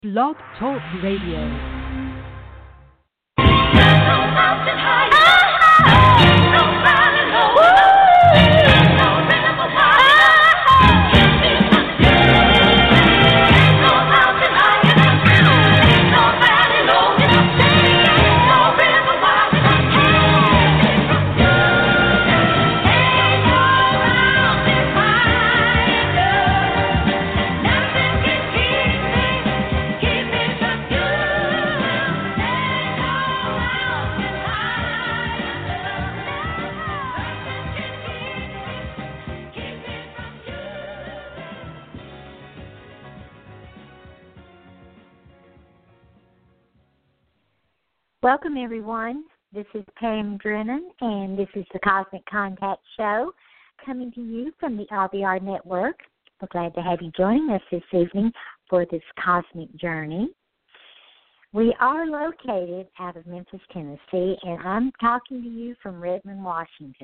Blog Talk Radio. Welcome, everyone. This is Pam Drennan, and this is the Cosmic Contact Show, coming to you from the RBR Network. We're glad to have you joining us this evening for this cosmic journey. We are located out of Memphis, Tennessee, and I'm talking to you from Redmond, Washington.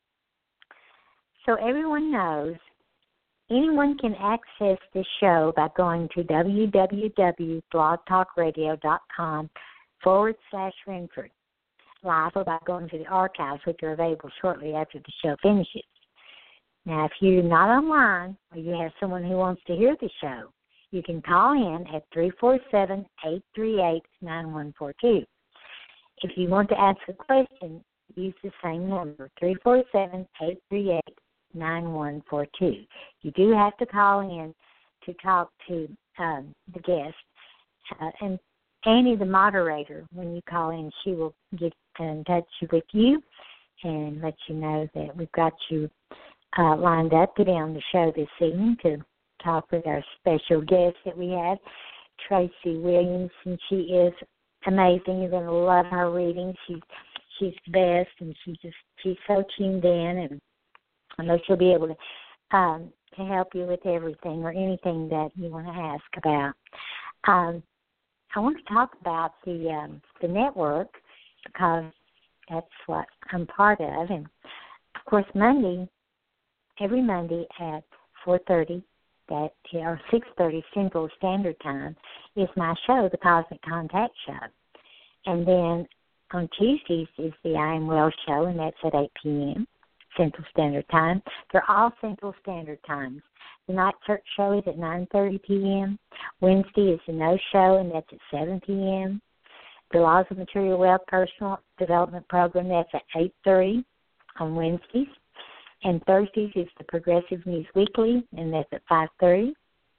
So everyone knows anyone can access this show by going to www.blogtalkradio.com/Renford live, or by going to the archives, which are available shortly after the show finishes. Now, if you're not online or you have someone who wants to hear the show, you can call in at 347-838-9142. If you want to ask a question, use the same number, 347-838-9142. You do have to call in to talk to the guest, and Annie, the moderator, when you call in, she will get in touch with you and let you know that we've got you lined up to be on the show this evening to talk with our special guest that we have, Tracy Williams, and she is amazing. You're going to love her reading. She's the best, and she's so tuned in, and I know she'll be able to help you with everything or anything that you want to ask about. I want to talk about the network because that's what I'm part of. And, of course, every Monday at 4:30 or 6:30 Central Standard Time is my show, the Cosmic Contact Show. And then on Tuesdays is the I Am Well Show, and that's at 8 p.m. Central Standard Time. They're all Central Standard Times. The Night Church Show is at 9:30 p.m. Wednesday is the No Show, and that's at 7 p.m. The Laws of Material Wealth Personal Development Program, that's at 8:30 on Wednesdays. And Thursdays is the Progressive News Weekly, and that's at 5:30.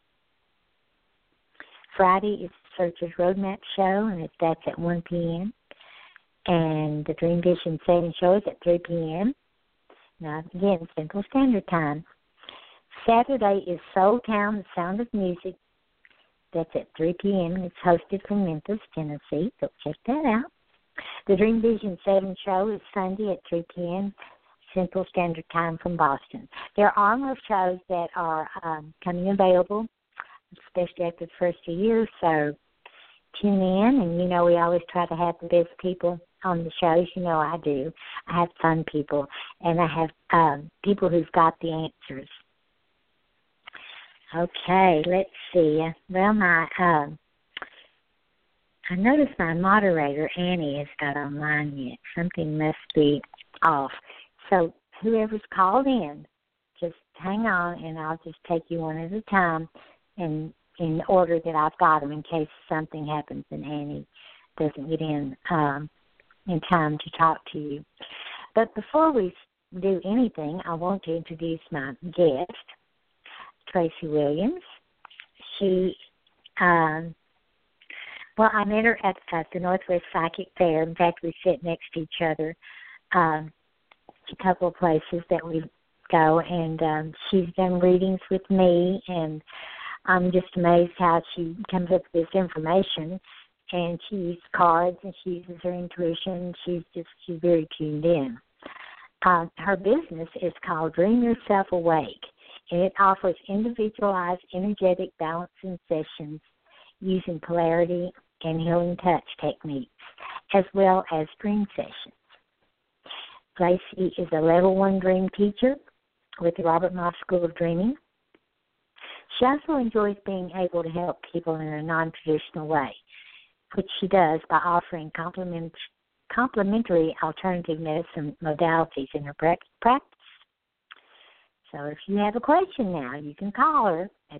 Friday is the Searcher's Roadmap Show, and that's at 1 p.m. And the Dream Vision 7 Show is at 3 p.m. Now, again, Central Standard Time. Saturday is Soul Town, the Sound of Music. That's at 3 p.m. It's hosted from Memphis, Tennessee, so check that out. The Dream Vision 7 show is Sunday at 3 p.m. Central Standard Time from Boston. There are more shows that are coming available, especially after the first of the year, so tune in. And, we always try to have the best people on the shows. I do. I have fun people, and I have people who've got the answers. Okay, let's see. Well, I noticed my moderator, Annie, has got online yet. Something must be off. So whoever's called in, just hang on, and I'll just take you one at a time in order that I've got them in case something happens and Annie doesn't get in time to talk to you. But before we do anything, I want to introduce my guest, Tracy Williams. She, I met her at the Northwest Psychic Fair. In fact, we sit next to each other a couple of places that we go, and she's done readings with me, and I'm just amazed how she comes up with this information, and she uses cards, and she uses her intuition. She's very tuned in. Her business is called Dream Yourself Awake, and it offers individualized energetic balancing sessions using polarity and healing touch techniques, as well as dream sessions. Tracy is a Level 1 Dream Teacher with the Robert Moss School of Dreaming. She also enjoys being able to help people in a non-traditional way, which she does by offering complementary alternative medicine modalities in her practice. So if you have a question now, you can call her at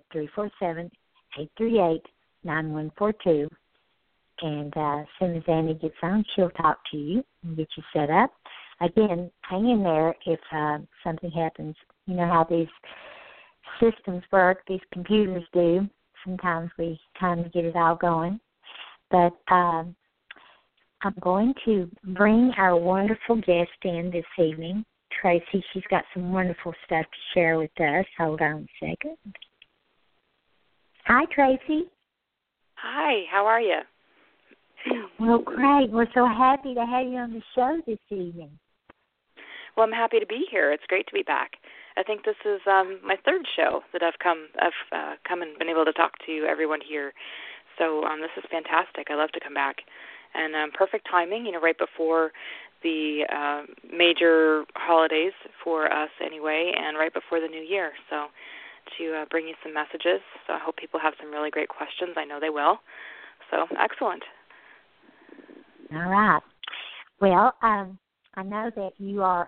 347-838-9142. And as soon as Annie gets on, she'll talk to you and get you set up. Again, hang in there if something happens. You know how these systems work, these computers do. Sometimes we kind of get it all going. But I'm going to bring our wonderful guest in this evening, Tracy. She's got some wonderful stuff to share with us. Hold on a second. Hi, Tracy. Hi, how are you? Well, great. We're so happy to have you on the show this evening. Well, I'm happy to be here. It's great to be back. I think this is my third show that I've come and been able to talk to everyone here. So this is fantastic. I love to come back. And perfect timing, right before the major holidays for us anyway, and right before the new year. So to bring you some messages. So I hope people have some really great questions. I know they will. So excellent. All right. Well, I know that you are.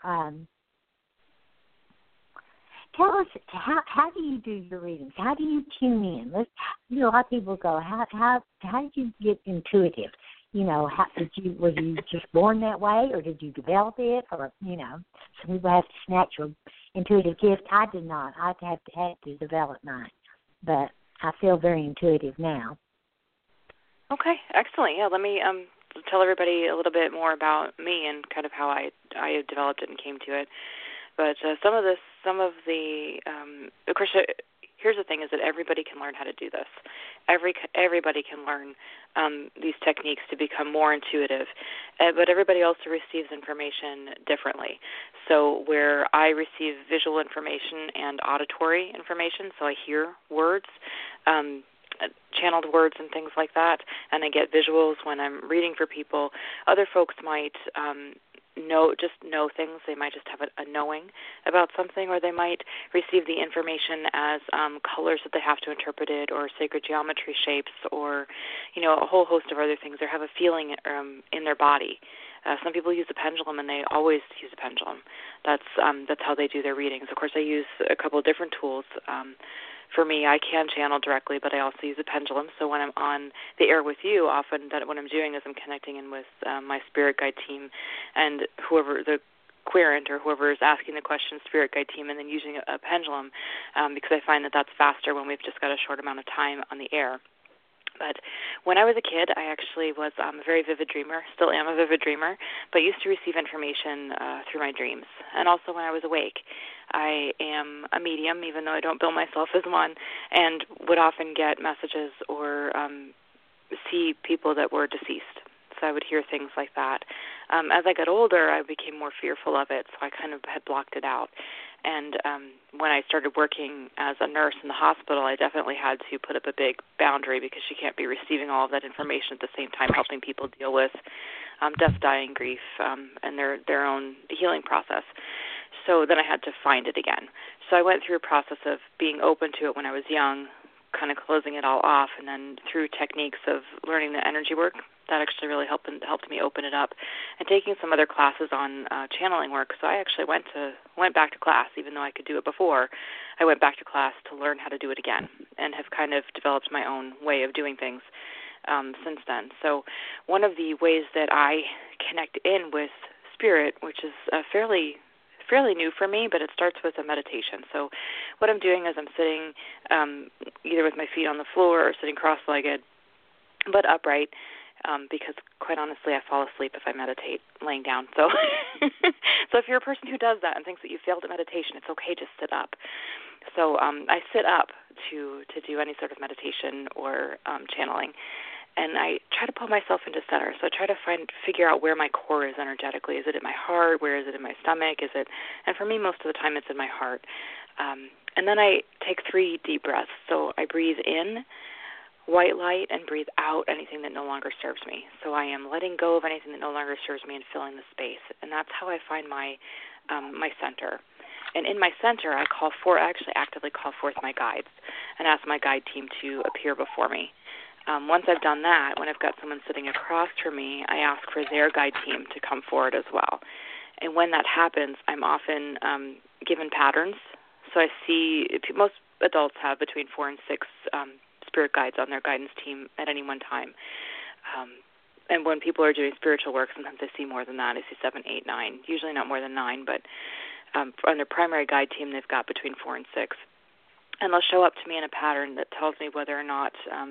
Tell us how do you do your readings? How do you tune in? A lot of people go, how did you get intuitive? Were you just born that way, or did you develop it, or some people have this natural intuitive gift. I did not. I had to develop mine, but I feel very intuitive now. Okay, excellent. Yeah, let me tell everybody a little bit more about me and kind of how I developed it and came to it. But of course, here's the thing: is that everybody can learn how to do this. Everybody can learn these techniques to become more intuitive, but everybody also receives information differently. So where I receive visual information and auditory information, so I hear words, channeled words and things like that, and I get visuals when I'm reading for people. Other folks might know things. They might just have a knowing about something, or they might receive the information as colors that they have to interpret it, or sacred geometry shapes, or a whole host of other things. They have a feeling in their body. Some people use a pendulum, and they always use a pendulum. That's how they do their readings. Of course, I use a couple of different tools. For me, I can channel directly, but I also use a pendulum. So when I'm on the air with you, often what I'm doing is I'm connecting in with my spirit guide team and whoever the querent or whoever is asking the question, spirit guide team, and then using a pendulum because I find that that's faster when we've just got a short amount of time on the air. But when I was a kid, I actually was a very vivid dreamer, still am a vivid dreamer, but used to receive information through my dreams. And also when I was awake, I am a medium, even though I don't bill myself as one, and would often get messages or see people that were deceased. So I would hear things like that. As I got older, I became more fearful of it, so I kind of had blocked it out. And when I started working as a nurse in the hospital, I definitely had to put up a big boundary because you can't be receiving all of that information at the same time helping people deal with death, dying, grief, and their own healing process. So then I had to find it again. So I went through a process of being open to it when I was young, kind of closing it all off, and then through techniques of learning the energy work, that actually really helped me open it up, and taking some other classes on channeling work. So I actually went back to class, even though I could do it before. I went back to class to learn how to do it again, and have kind of developed my own way of doing things since then. So one of the ways that I connect in with spirit, which is fairly new for me, but it starts with a meditation. So what I'm doing is I'm sitting either with my feet on the floor or sitting cross-legged, but upright, because quite honestly, I fall asleep if I meditate laying down. So so if you're a person who does that and thinks that you failed at meditation, it's okay to sit up. So I sit up to do any sort of meditation or channeling. And I try to pull myself into center. So I try to figure out where my core is energetically. Is it in my heart? Where is it in my stomach? And for me, most of the time, it's in my heart. And then I take 3 deep breaths. So I breathe in white light and breathe out anything that no longer serves me. So I am letting go of anything that no longer serves me and filling the space. And that's how I find my center. And in my center, I actually actively call forth my guides and ask my guide team to appear before me. Once I've done that, when I've got someone sitting across from me, I ask for their guide team to come forward as well. And when that happens, I'm often given patterns. So I see most adults have between 4 and 6 spirit guides on their guidance team at any one time. And when people are doing spiritual work, sometimes I see more than that. I see 7, 8, 9, usually not more than 9, but on their primary guide team, they've got between 4 and 6. And they'll show up to me in a pattern that tells me whether or not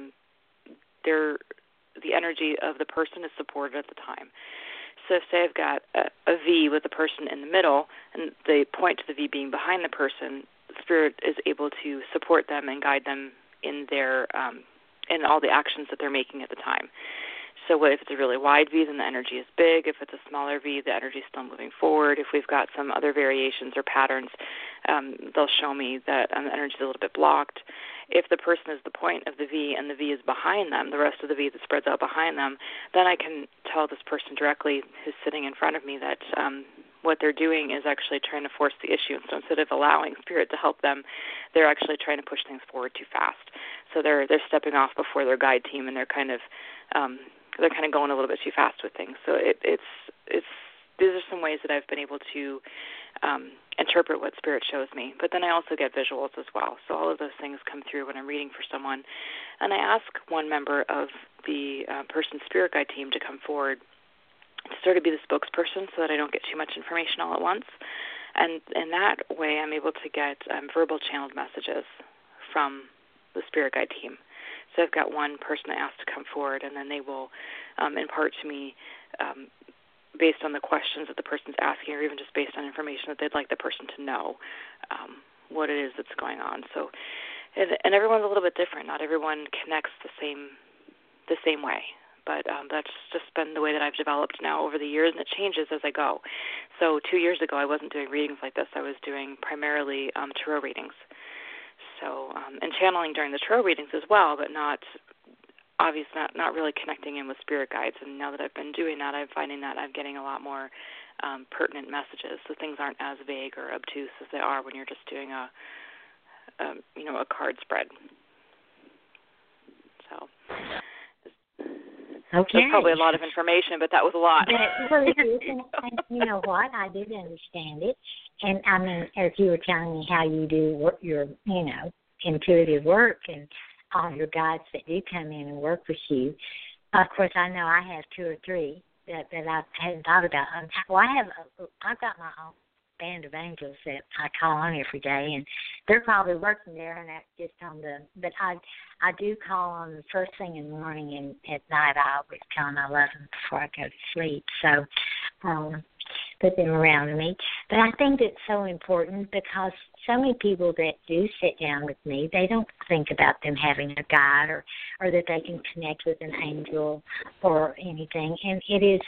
the energy of the person is supported at the time. So say I've got a V with the person in the middle, and they point to the V being behind the person, Spirit is able to support them and guide them in their in all the actions that they're making at the time. So if it's a really wide V, then the energy is big. If it's a smaller V, the energy is still moving forward. If we've got some other variations or patterns, they'll show me that the energy is a little bit blocked. If the person is the point of the V and the V is behind them, the rest of the V that spreads out behind them, then I can tell this person directly who's sitting in front of me that what they're doing is actually trying to force the issue. So instead of allowing Spirit to help them, they're actually trying to push things forward too fast. So they're stepping off before their guide team, and they're kind of going a little bit too fast with things. So it's these are some ways that I've been able to interpret what Spirit shows me. But then I also get visuals as well. So all of those things come through when I'm reading for someone. And I ask one member of the person's Spirit guide team to come forward to sort of be the spokesperson so that I don't get too much information all at once. And in that way, I'm able to get verbal channeled messages from the Spirit guide team. So I've got one person I ask to come forward, and then they will impart to me based on the questions that the person's asking, or even just based on information that they'd like the person to know what it is that's going on. So, and everyone's a little bit different. Not everyone connects the same way. But that's just been the way that I've developed now over the years, and it changes as I go. So 2 years ago, I wasn't doing readings like this. I was doing primarily tarot readings. So, and channeling during the tarot readings as well, but not really connecting in with spirit guides. And now that I've been doing that, I'm finding that I'm getting a lot more pertinent messages. So things aren't as vague or obtuse as they are when you're just doing a card spread. So. Okay. That's probably a lot of information, but that was a lot. Well, it is, and you know what? I did understand it. And, I mean, as you were telling me how you do your, intuitive work and all your guides that do come in and work with you, of course, I know I have 2 or 3 that I hadn't thought about. Well, I've got my own band of angels that I call on every day, and they're probably working there, and that's just on but I do call on them first thing in the morning, and at night I always tell them I love them before I go to sleep. So put them around me. But I think it's so important because so many people that do sit down with me, they don't think about them having a guide or that they can connect with an angel or anything. And it is,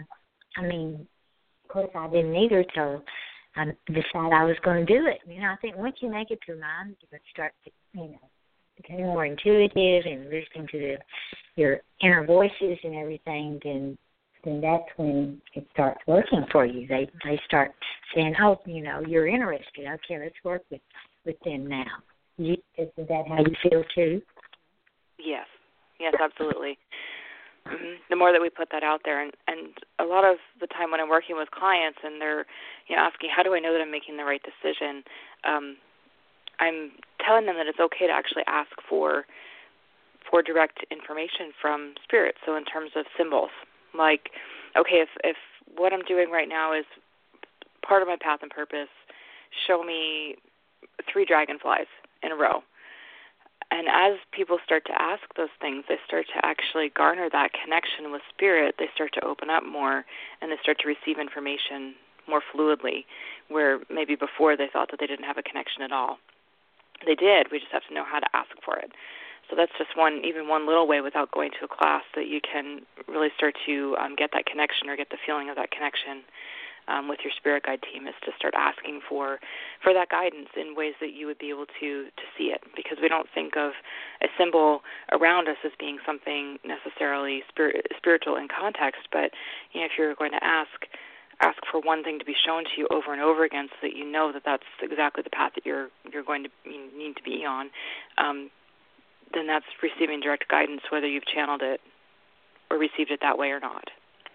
of course I didn't either till I decided I was going to do it. I think once you make it to your mind, you start to, becoming more intuitive and listening to your inner voices and everything, then that's when it starts working for you. They start saying, oh, you're interested. Okay, let's work with them now. Is that how you feel too? Yes, absolutely. Mm-hmm. The more that we put that out there, and a lot of the time when I'm working with clients and they're asking, how do I know that I'm making the right decision, I'm telling them that it's okay to actually ask for direct information from Spirit. So in terms of symbols, like, okay, if what I'm doing right now is part of my path and purpose, show me 3 dragonflies in a row. And as people start to ask those things, they start to actually garner that connection with Spirit. They start to open up more, and they start to receive information more fluidly, where maybe before they thought that they didn't have a connection at all. They did. We just have to know how to ask for it. So that's just one little way without going to a class that you can really start to get that connection or get the feeling of that connection with your spirit guide team, is to start asking for that guidance in ways that you would be able to see it, because we don't think of a symbol around us as being something necessarily spiritual in context. But if you're going to ask ask for one thing to be shown to you over and over again, so that you know that that's exactly the path that you're going to need to be on, then that's receiving direct guidance, whether you've channeled it or received it that way or not.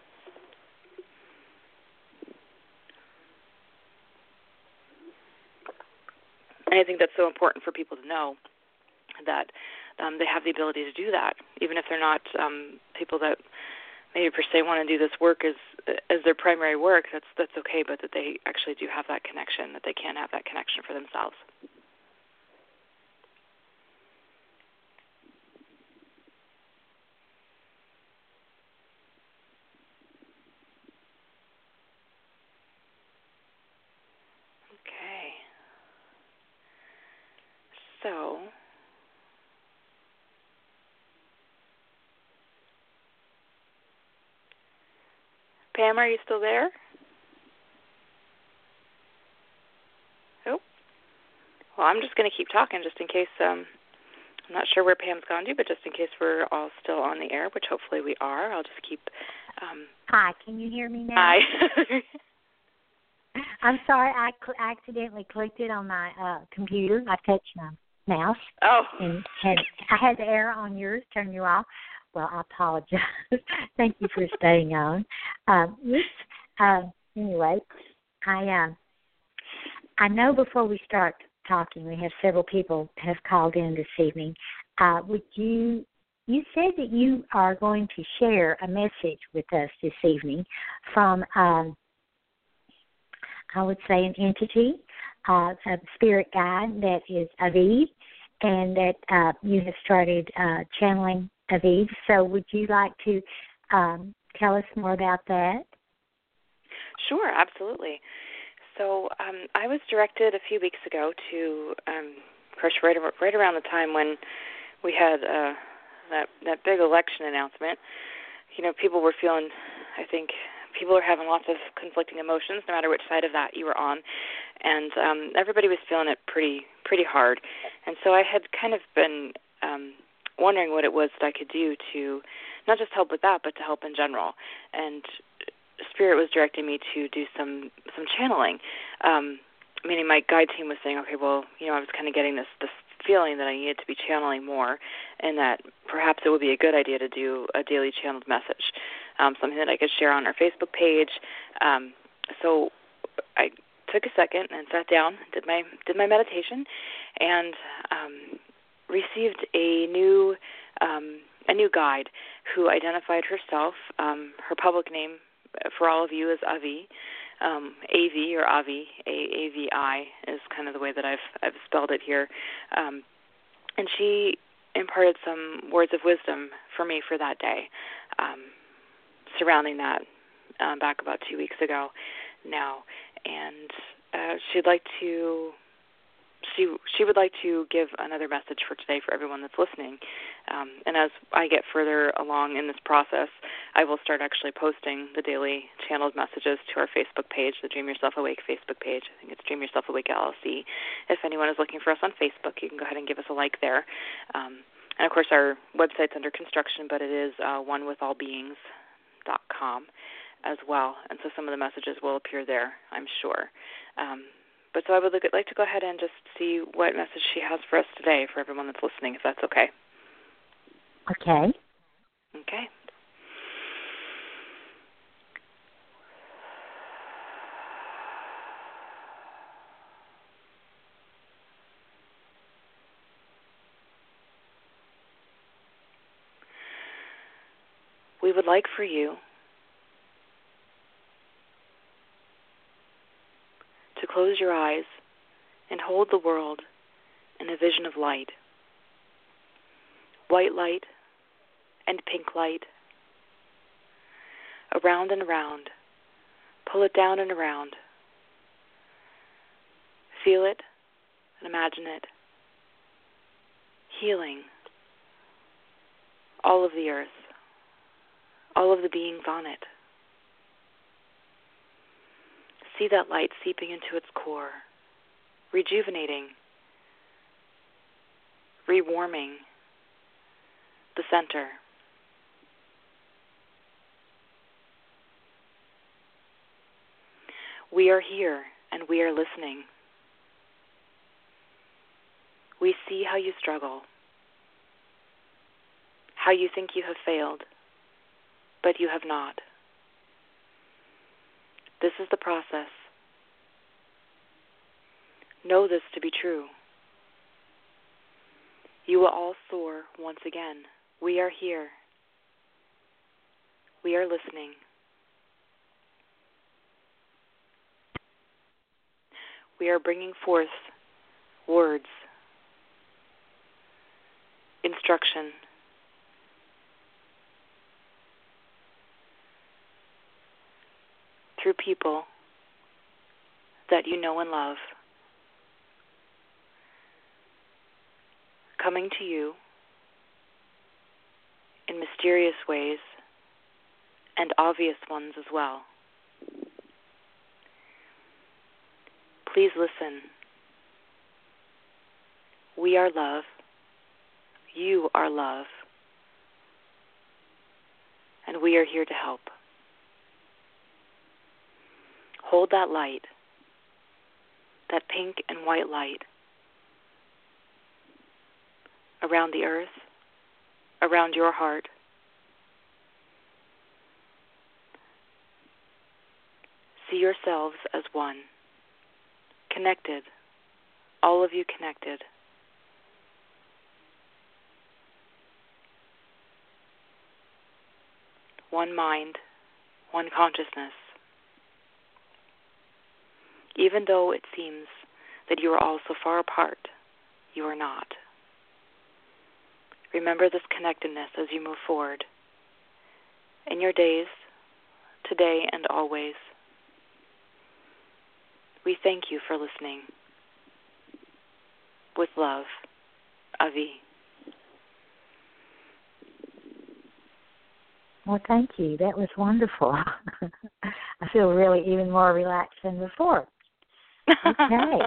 And I think that's so important for people to know, that they have the ability to do that, even if they're not people that maybe per se want to do this work as their primary work. That's okay, but that they actually do have that connection, that they can have that connection for themselves. Okay. So, Pam, are you still there? Oh. Well, I'm just going to keep talking just in case. I'm not sure where Pam's gone to, but just in case we're all still on the air, which hopefully we are, I'll just keep. Hi, can you hear me now? Hi. I'm sorry, I accidentally clicked it on my computer. I touched my mouse. Oh. And I had the arrow on yours, turn you off. Well, I apologize. Thank you for staying on. Anyway, I know before we start talking, we have several people have called in this evening. You said that you are going to share a message with us this evening from, I would say, an entity, a spirit guide that is Aviv, and that you have started channeling Aviv. So would you like to tell us more about that? Sure, absolutely. So I was directed a few weeks ago to, of course, right around the time when we had that big election announcement. You know, people were feeling, I think, people are having lots of conflicting emotions, no matter which side of that you were on, and everybody was feeling it pretty hard. And so I had kind of been wondering what it was that I could do to not just help with that, but to help in general. And Spirit was directing me to do some channeling, meaning my guide team was saying, okay, well, I was kind of getting this feeling that I needed to be channeling more, and that perhaps it would be a good idea to do a daily channeled message, something that I could share on our Facebook page. So I took a second and sat down, did my meditation, and received a new guide who identified herself. Her public name for all of you is Avi, A-V or Avi, A-A-V-I is kind of the way that I've spelled it here. And she imparted some words of wisdom for me for that day, surrounding that back about 2 weeks ago now. And she'd like to... She would like to give another message for today for everyone that's listening. And as I get further along in this process, I will start actually posting the daily channeled messages to our Facebook page, the Dream Yourself Awake Facebook page. I think it's Dream Yourself Awake LLC. If anyone is looking for us on Facebook, you can go ahead and give us a like there. And, of course, our website's under construction, but it is onewithallbeings.com as well. And so some of the messages will appear there, I'm sure. But so I would like to go ahead and just see what message she has for us today for everyone that's listening, if that's okay. Okay. Okay. We would like for you to close your eyes and hold the world in a vision of light. White light and pink light. Around and around. Pull it down and around. Feel it and imagine it. Healing all of the earth. All of the beings on it. See that light seeping into its core, rejuvenating, rewarming the center. We are here and we are listening. We see how you struggle, how you think you have failed, but you have not. This is the process. Know this to be true. You will all soar once again. We are here. We are listening. We are bringing forth words, instruction, through people that you know and love, coming to you in mysterious ways and obvious ones as well. Please listen. We are love. You are love. And we are here to help. Hold that light, that pink and white light, around the earth, around your heart. See yourselves as one, connected, all of you connected. One mind, one consciousness. Even though it seems that you are all so far apart, you are not. Remember this connectedness as you move forward in your days, today and always. We thank you for listening. With love, Avi. Well, thank you. That was wonderful. I feel really even more relaxed than before. Okay.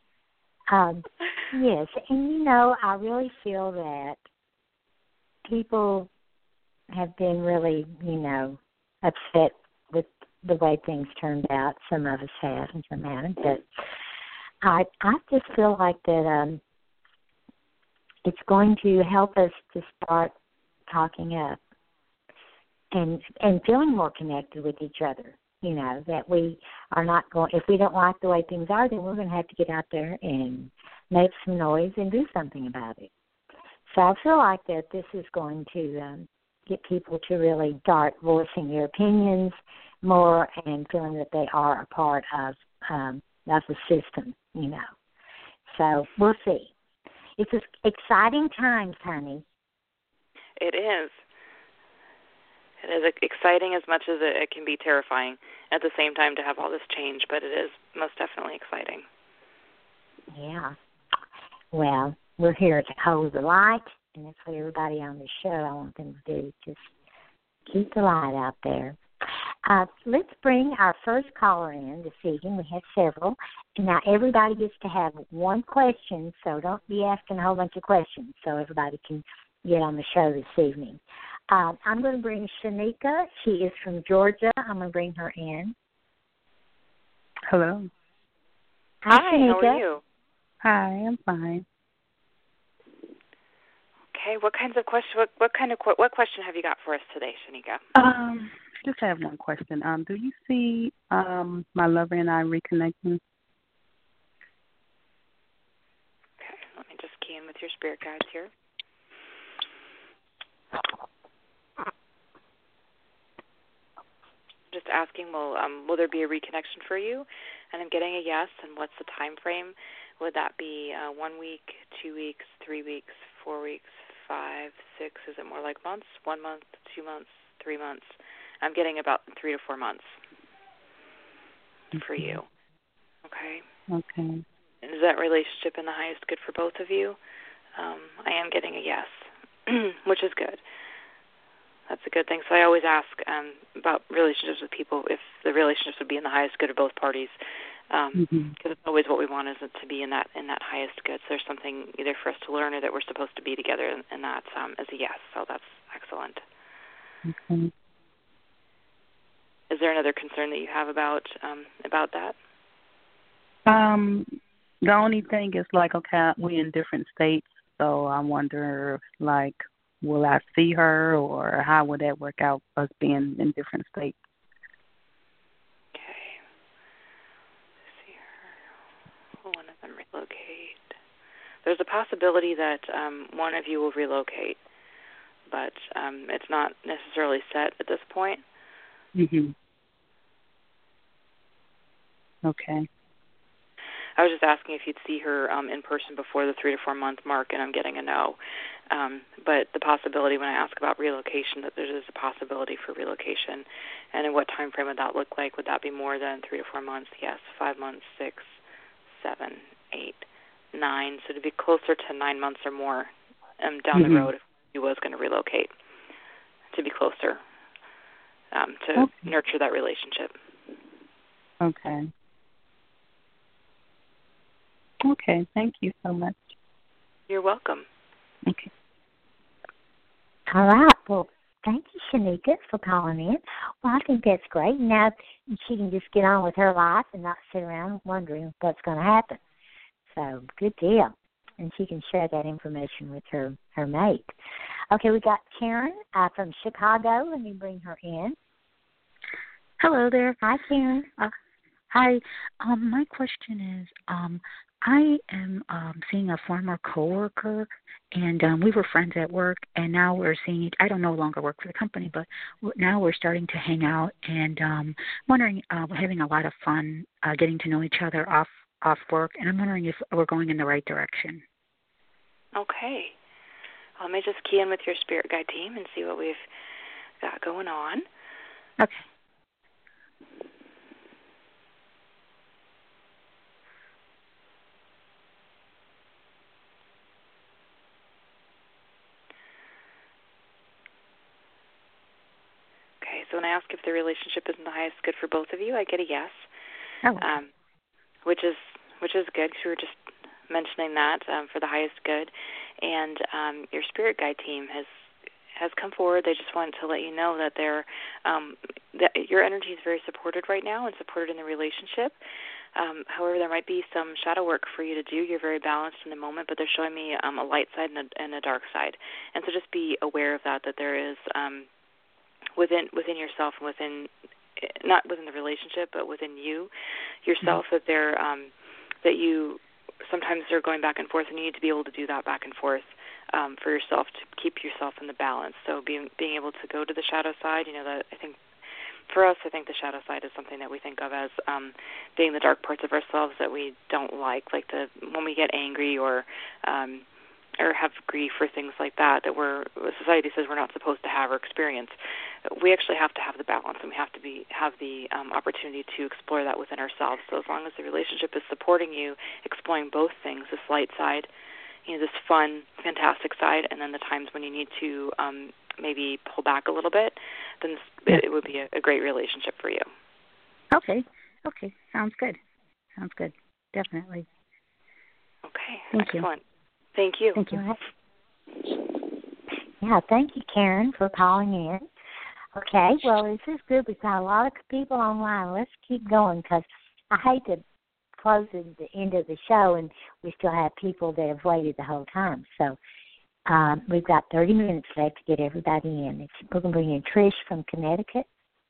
Yes, and I really feel that people have been really, upset with the way things turned out. Some of us have and some haven't. But I just feel like that it's going to help us to start talking up and feeling more connected with each other. That we are not going, if we don't like the way things are, then we're going to have to get out there and make some noise and do something about it. So I feel like that this is going to get people to really start voicing their opinions more and feeling that they are a part of the system, So we'll see. It's exciting times, honey. It is. It is exciting as much as it can be terrifying at the same time to have all this change, but it is most definitely exciting. Yeah. Well, we're here to hold the light, and that's what everybody on the show, I want them to do, just keep the light out there. Let's bring our first caller in this evening. We have several. And now everybody gets to have one question, so don't be asking a whole bunch of questions so everybody can get on the show this evening. I'm going to bring Shanika. She is from Georgia. I'm going to bring her in. Hello. Hi, Shanika. how are you? Hi, I'm fine. Okay, what kinds of questions? What question have you got for us today, Shanika? Just have one question. Do you see my lover and I reconnecting? Okay, let me just key in with your spirit guides here. Just asking, will there be a reconnection for you? And I'm getting a yes. And what's the time frame? Would that be 1 week, 2 weeks, 3 weeks, 4 weeks, 5, 6? Is it more like months? 1 month, 2 months, 3 months? I'm getting about 3 to 4 months for you. Okay. Okay. Is that relationship in the highest good for both of you? I am getting a yes, which is good. That's a good thing. So I always ask about relationships with people if the relationships would be in the highest good of both parties, because it's always what we want is it to be in that highest good. So there's something either for us to learn or that we're supposed to be together, and that is a yes. So that's excellent. Okay. Is there another concern that you have about that? The only thing is like, okay, we're in different states, so I wonder, like, will I see her, or how would that work out, us being in different states? Okay. See her. Will one of them relocate? There's a possibility that one of you will relocate, but it's not necessarily set at this point. Mhm. Okay. I was just asking if you'd see her in person before the 3 to 4 month mark, and I'm getting a no. But the possibility, when I ask about relocation, that there is a possibility for relocation. And in what time frame would that look like? Would that be more than 3 to 4 months? Yes. 5 months, 6, 7, 8, 9. So to be closer to 9 months or more down the road if he was going to relocate, to be closer to nurture that relationship. Okay. Okay, thank you so much. You're welcome. Okay. All right. Well, thank you, Shanika, for calling in. Well, I think that's great. Now she can just get on with her life and not sit around wondering what's going to happen. So, good deal. And she can share that information with her mate. Okay, we got Karen from Chicago. Let me bring her in. Hello there. Hi, Karen. Hi. My question is, I am seeing a former coworker, and we were friends at work, and now we're seeing. I don't no longer work for the company, but now we're starting to hang out, and wondering, we're having a lot of fun getting to know each other off work, and I'm wondering if we're going in the right direction. Okay. Let me just key in with your spirit guide team and see what we've got going on. Okay. Okay, so when I ask if the relationship is in the highest good for both of you, I get a yes, which is good because we were just mentioning that for the highest good. And your spirit guide team has come forward. They just want to let you know that that your energy is very supported right now and supported in the relationship. However, there might be some shadow work for you to do. You're very balanced in the moment, but they're showing me a light side and a dark side. And so just be aware of that there is within yourself and within, not within the relationship, but within yourself, that there that you sometimes are going back and forth, and you need to be able to do that back and forth for yourself to keep yourself in the balance. So being able to go to the shadow side, that I think for us, I think the shadow side is something that we think of as being the dark parts of ourselves that we don't like when we get angry or have grief or things like that society says we're not supposed to have or experience. We actually have to have the balance, and we have to have the opportunity to explore that within ourselves. So as long as the relationship is supporting you, exploring both things, this light side, this fun, fantastic side, and then the times when you need to maybe pull back a little bit, then it would be a great relationship for you. Okay. Sounds good. Definitely. Okay. Thank you. Excellent. Thank you. Thank you. Yeah, thank you, Karen, for calling in. Okay, well, this is good. We've got a lot of people online. Let's keep going because I hate to close at the end of the show and we still have people that have waited the whole time. So we've got 30 minutes left to get everybody in. We're going to bring in Trish from Connecticut.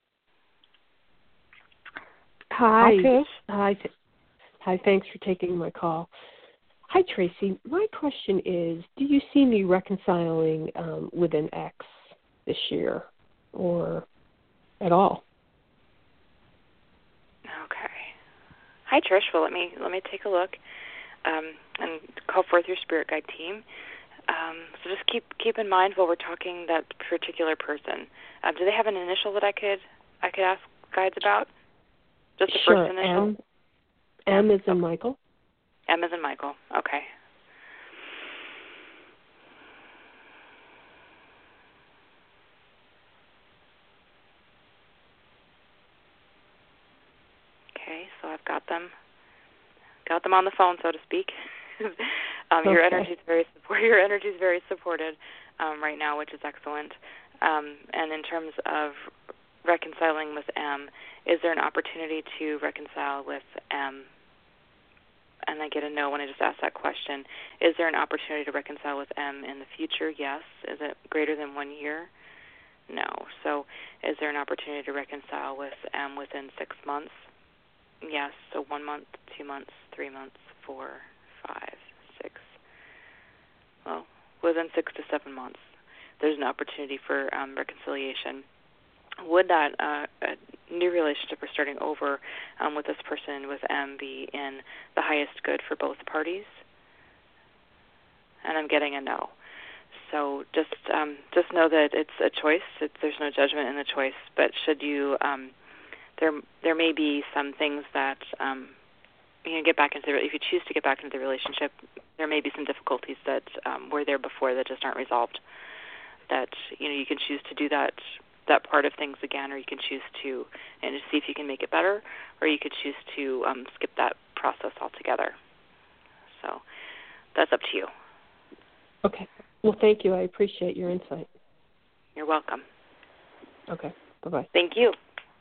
Hi, Trish. Hi, thanks for taking my call. Hi, Tracy. My question is, do you see me reconciling with an ex this year or at all? Okay. Hi, Trish. Well, let me take a look and call forth your spirit guide team. So just keep in mind while we're talking that particular person. Do they have an initial that I could ask guides about? Just the first initial? M as in Michael. M as in Michael. Okay. Okay, so I've got them on the phone, so to speak. Okay. Your energy is very supported right now, which is excellent. And in terms of reconciling with M, is there an opportunity to reconcile with M? And I get a no when I just ask that question. Is there an opportunity to reconcile with M in the future? Yes. Is it greater than 1 year? No. So is there an opportunity to reconcile with M within 6 months? Yes. So 1 month, 2 months, 3 months, 4, 5, 6. Well, within 6 to 7 months, there's an opportunity for reconciliation. Would that a new relationship or starting over with this person with M be in the highest good for both parties? And I'm getting a no. So just know that it's a choice. There's no judgment in the choice. But should you, there may be some things that get back into if you choose to get back into the relationship, there may be some difficulties that were there before that just aren't resolved. That you can choose to do that part of things again, or you can choose to and just see if you can make it better, or you could choose to skip that process altogether. So that's up to you. Okay. Well, thank you. I appreciate your insight. You're welcome. Okay. Bye-bye. Thank you.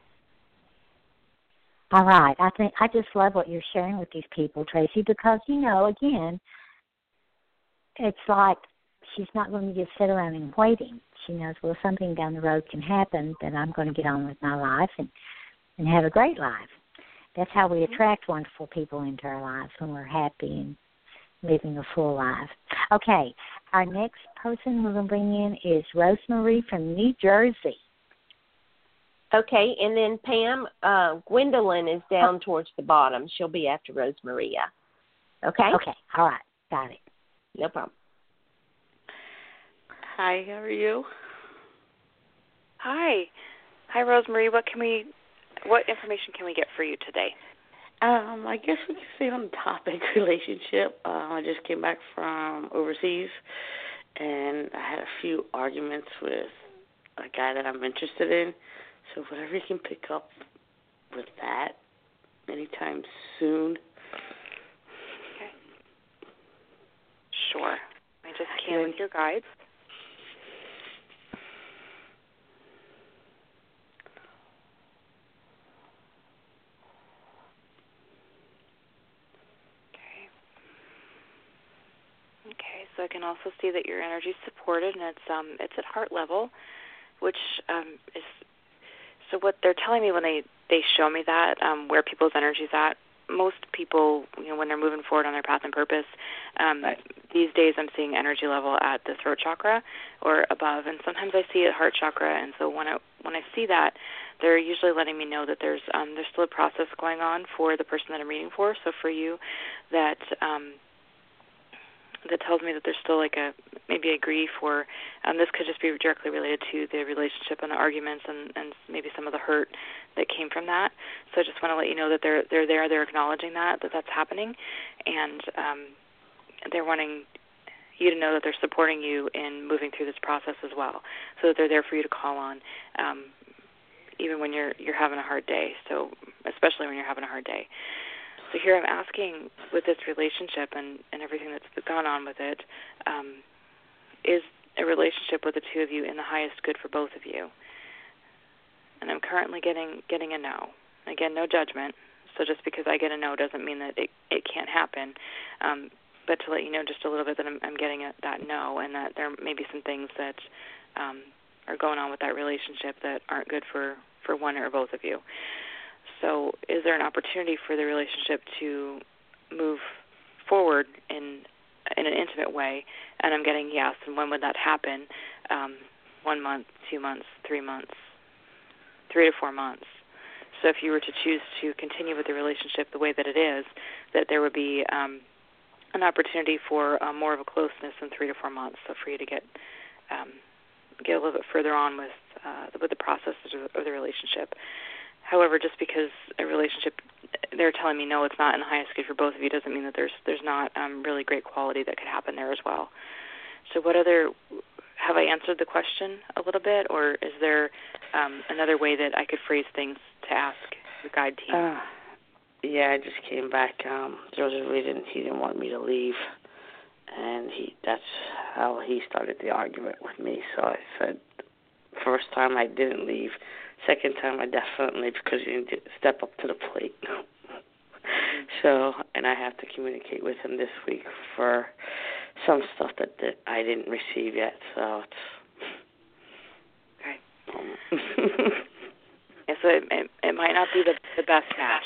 All right. I just love what you're sharing with these people, Tracy, because, again, it's like she's not going to just sit around and waiting. She knows, well, something down the road can happen, then I'm going to get on with my life and have a great life. That's how we attract wonderful people into our lives, when we're happy and living a full life. Okay, our next person we're going to bring in is Rosemary from New Jersey. Okay, and then Pam, Gwendolyn is down towards the bottom. She'll be after Rosemaria. Okay? Okay, all right, got it. No problem. Hi, how are you? Hi, Rosemary. What information can we get for you today? I guess we could stay on the topic relationship. I just came back from overseas, and I had a few arguments with a guy that I'm interested in. So whatever you can pick up with that anytime soon. Okay. Sure. I just came with your guides. Okay, so I can also see that your energy is supported, and it's at heart level, which is so what they're telling me when they show me that where people's energy is at. Most people, when they're moving forward on their path and purpose, these days I'm seeing energy level at the throat chakra or above, and sometimes I see it heart chakra. And so when I see that, they're usually letting me know that there's still a process going on for the person that I'm reading for. So for you, that tells me that there's still maybe a grief, or this could just be directly related to the relationship and the arguments and maybe some of the hurt that came from that. So I just want to let you know that they're there, they're acknowledging that's happening, and they're wanting you to know that they're supporting you in moving through this process as well, so that they're there for you to call on, even when you're having a hard day. So especially when you're having a hard day. So here I'm asking, with this relationship and everything that's gone on with it, is a relationship with the two of you in the highest good for both of you? And I'm currently getting a no. Again, no judgment. So just because I get a no doesn't mean that it can't happen. But to let you know just a little bit that I'm getting that no, and that there may be some things that are going on with that relationship that aren't good for one or both of you. So is there an opportunity for the relationship to move forward in an intimate way? And I'm getting yes. And when would that happen? 1 month, 2 months, 3 months, 3 to 4 months. So if you were to choose to continue with the relationship the way that it is, that there would be an opportunity for more of a closeness in 3 to 4 months. So for you to get a little bit further on with the processes of the relationship. However, just because a relationship, they're telling me no, it's not in the highest good for both of you, doesn't mean that there's not really great quality that could happen there as well. So have I answered the question a little bit, or is there another way that I could phrase things to ask the guide team? Yeah, I just came back. There was a reason he didn't want me to leave, and that's how he started the argument with me. So I said, first time I didn't leave. Second time I definitely, because you didn't step up to the plate. So, and I have to communicate with him this week for some stuff that I didn't receive yet. So it's okay. Yeah, so it might not be the best match,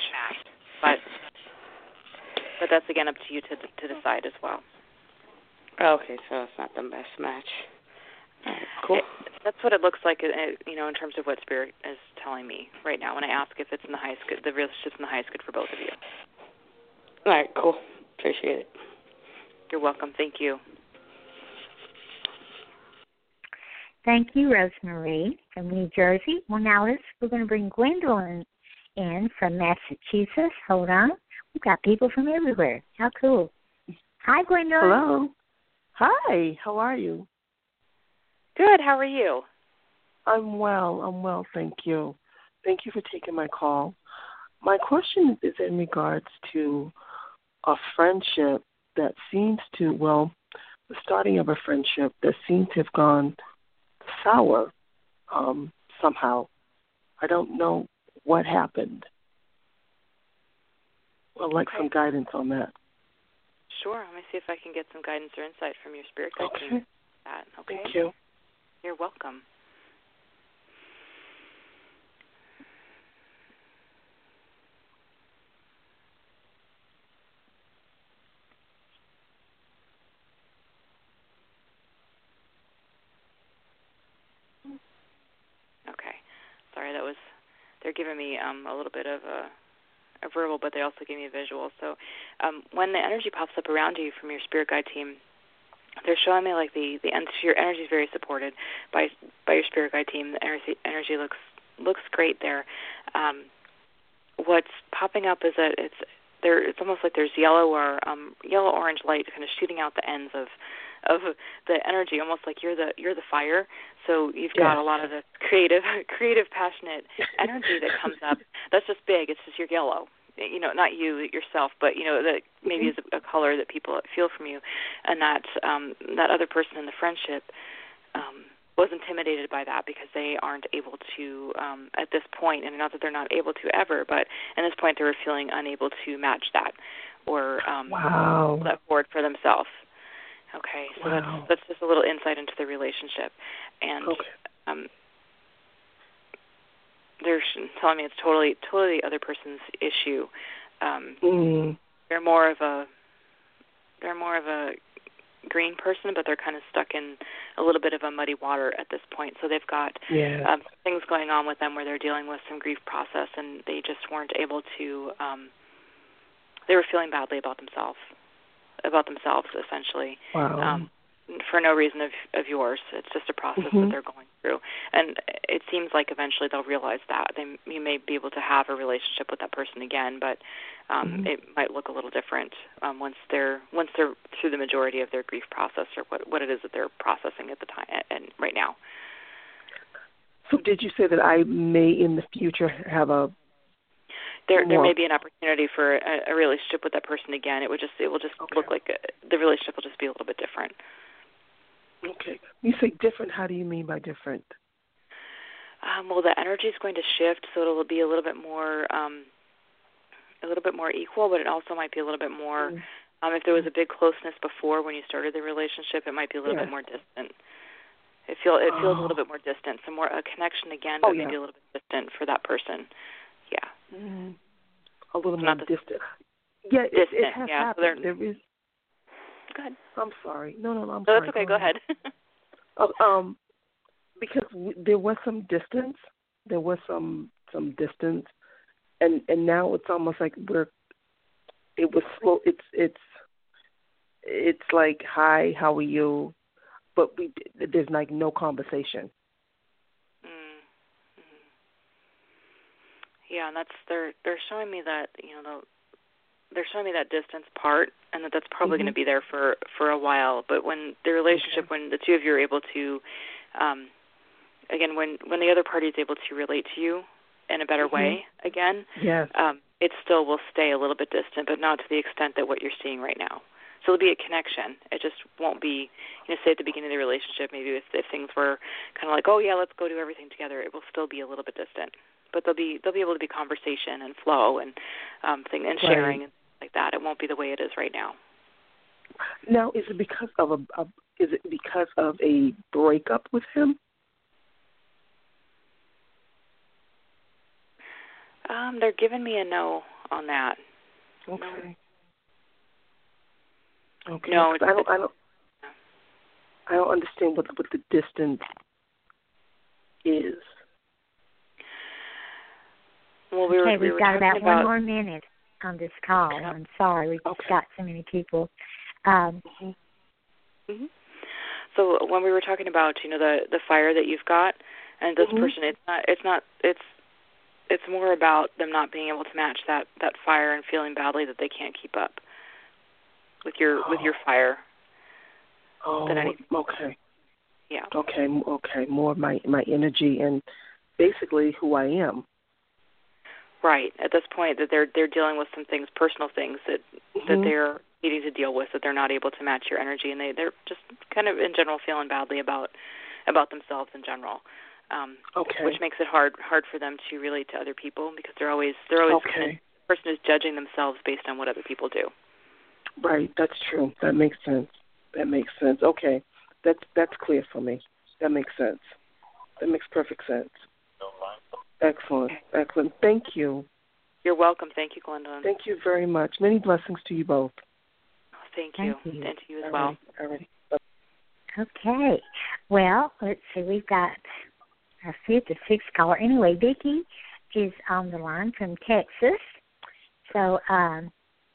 but that's again up to you to decide as well. Okay, so it's not the best match. All right, cool. That's what it looks like, in terms of what Spirit is telling me right now when I ask if it's in the highest good, the relationship's in the highest good for both of you. All right, cool. Appreciate it. You're welcome. Thank you. Thank you, Rosemary from New Jersey. Well, now we're going to bring Gwendolyn in from Massachusetts. Hold on. We've got people from everywhere. How cool. Hi, Gwendolyn. Hello. Hi. How are you? Good. How are you? I'm well. Thank you. Thank you for taking my call. My question is in regards to a friendship that seems to, the starting of a friendship that seems to have gone sour somehow. I don't know what happened. I'd like some guidance on that. Sure. Let me see if I can get some guidance or insight from your spirit guide team. Okay. Thank you. You're welcome. Okay. Sorry, they're giving me a little bit of a verbal, but they also gave me a visual. So when the energy pops up around you from your spirit guide team, they're showing me like your energy is very supported by your spirit guide team. The energy looks great there. What's popping up is that it's almost like there's yellow or yellow-orange light kind of shooting out the ends of the energy, almost like you're the fire. So you've got a lot of the creative, passionate energy that comes up. That's just big. It's just your yellow. Not you yourself, but that maybe is a color that people feel from you, and that other person in the friendship was intimidated by that because they aren't able to at this point, and not that they're not able to ever, but at this point they were feeling unable to match that or pull that forward for themselves. Okay, so that's just a little insight into the relationship, and they're telling me it's totally the other person's issue. They're more of a green person, but they're kind of stuck in a little bit of a muddy water at this point. So they've got things going on with them where they're dealing with some grief process, and they just weren't able to. They were feeling badly about themselves essentially. Wow. For no reason of yours. It's just a process that they're going through. And it seems like eventually they'll realize that. You may be able to have a relationship with that person again, but it might look a little different once they're through the majority of their grief process or what it is that they're processing at the time and right now. So did you say that I may in the future have there may be an opportunity for a relationship with that person again. It will just look like the relationship will just be a little bit different. Okay. You say different. How do you mean by different? Well, the energy is going to shift, so it'll be a little bit more equal, but it also might be a little bit more. If there was a big closeness before when you started the relationship, it might be a little bit more distant. It feels a little bit more distant, so more a connection again, but maybe a little bit distant for that person. Yeah. A little more distant. Yeah, it has happened. So there is. Go ahead. I'm sorry. No, I'm sorry. No, that's okay. Go ahead. Because there was some distance. There was some distance, and now it's almost like it was slow. It's like, hi, how are you? But there's like no conversation. Yeah, and they're showing me that they're showing me that distance part, and that's probably going to be there for a while. But when the relationship, when the two of you are able to, again, when the other party is able to relate to you in a better way again, it still will stay a little bit distant, but not to the extent that what you're seeing right now. So it'll be a connection. It just won't be, say at the beginning of the relationship, maybe if things were kind of like, oh yeah, let's go do everything together, it will still be a little bit distant. But there'll be able to be conversation and flow and and sharing and things like that. It won't be the way it is right now. Now, is it because of a breakup with him? They're giving me a no on that. Okay. No. Okay. No, I don't understand what the distance is. Well, we've got about 1 more minute on this call. Okay. I'm sorry, we've got so many people. So when we were talking about, the fire that you've got, and this person, it's more about them not being able to match that fire and feeling badly that they can't keep up with your fire. Oh, okay. Yeah. Okay. More of my energy and basically who I am. Right. At this point, that they're dealing with some things, personal things that they're needing to deal with, that they're not able to match your energy, and they're just kind of in general feeling badly about themselves in general. Which makes it hard for them to relate to other people, because they're always the person is judging themselves based on what other people do. Right. That's true. That makes sense. Okay. That's clear for me. That makes sense. That makes perfect sense. Excellent. Thank you. You're welcome. Thank you, Gwendolyn. Thank you very much. Many blessings to you both. Thank you. And to you as well. All right. Okay. Well, let's see. We've got our 5th or 6th caller. Anyway, Vicki is on the line from Texas. So, hi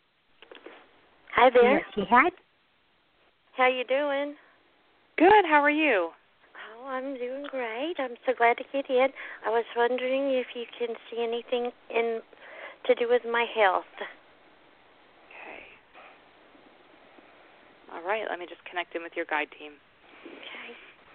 there. Hi. How you doing? Good. How are you? Oh, I'm doing great. I'm so glad to get in. I was wondering if you can see anything to do with my health. Okay. All right. Let me just connect in with your guide team. Okay.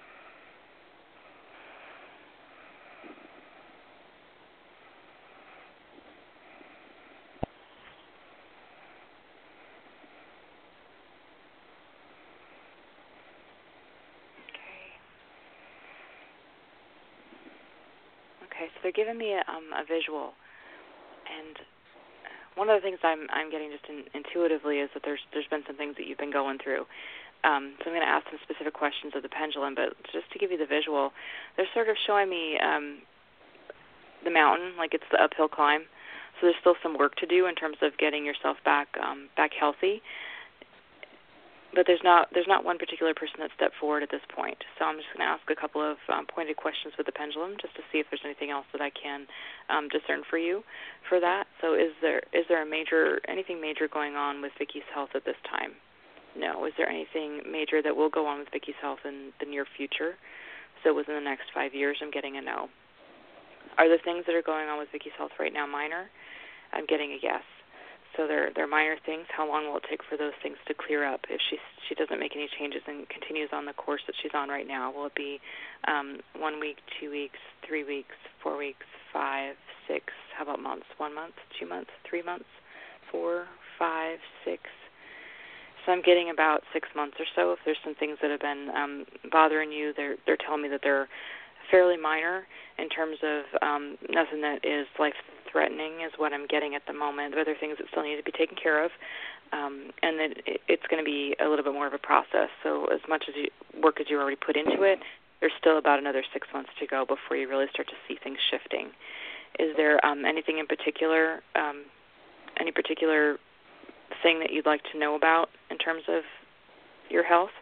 Okay, so they're giving me a visual, and one of the things I'm getting just intuitively is that there's been some things that you've been going through. So I'm going to ask some specific questions of the pendulum, but just to give you the visual, they're sort of showing me the mountain, like it's the uphill climb. So there's still some work to do in terms of getting yourself back healthy. But there's not one particular person that stepped forward at this point. So I'm just going to ask a couple of pointed questions with the pendulum just to see if there's anything else that I can discern for you for that. So is there anything major going on with Vicki's health at this time? No. Is there anything major that will go on with Vicki's health in the near future? So within the next 5 years, I'm getting a no. Are the things that are going on with Vicki's health right now minor? I'm getting a yes. So they're minor things. How long will it take for those things to clear up? If she doesn't make any changes and continues on the course that she's on right now, will it be 1 week, 2 weeks, 3 weeks, 4 weeks, 5, 6? How about months? 1 month, 2 months, 3 months, 4, 5, 6? So I'm getting about 6 months or so. If there's some things that have been bothering you, they're telling me that they're fairly minor in terms of nothing that is life-threatening is what I'm getting at the moment. There are other things that still need to be taken care of, and that it's going to be a little bit more of a process. So as much as work as you already put into it, there's still about another 6 months to go before you really start to see things shifting. Is there anything in particular, any particular thing that you'd like to know about in terms of your health?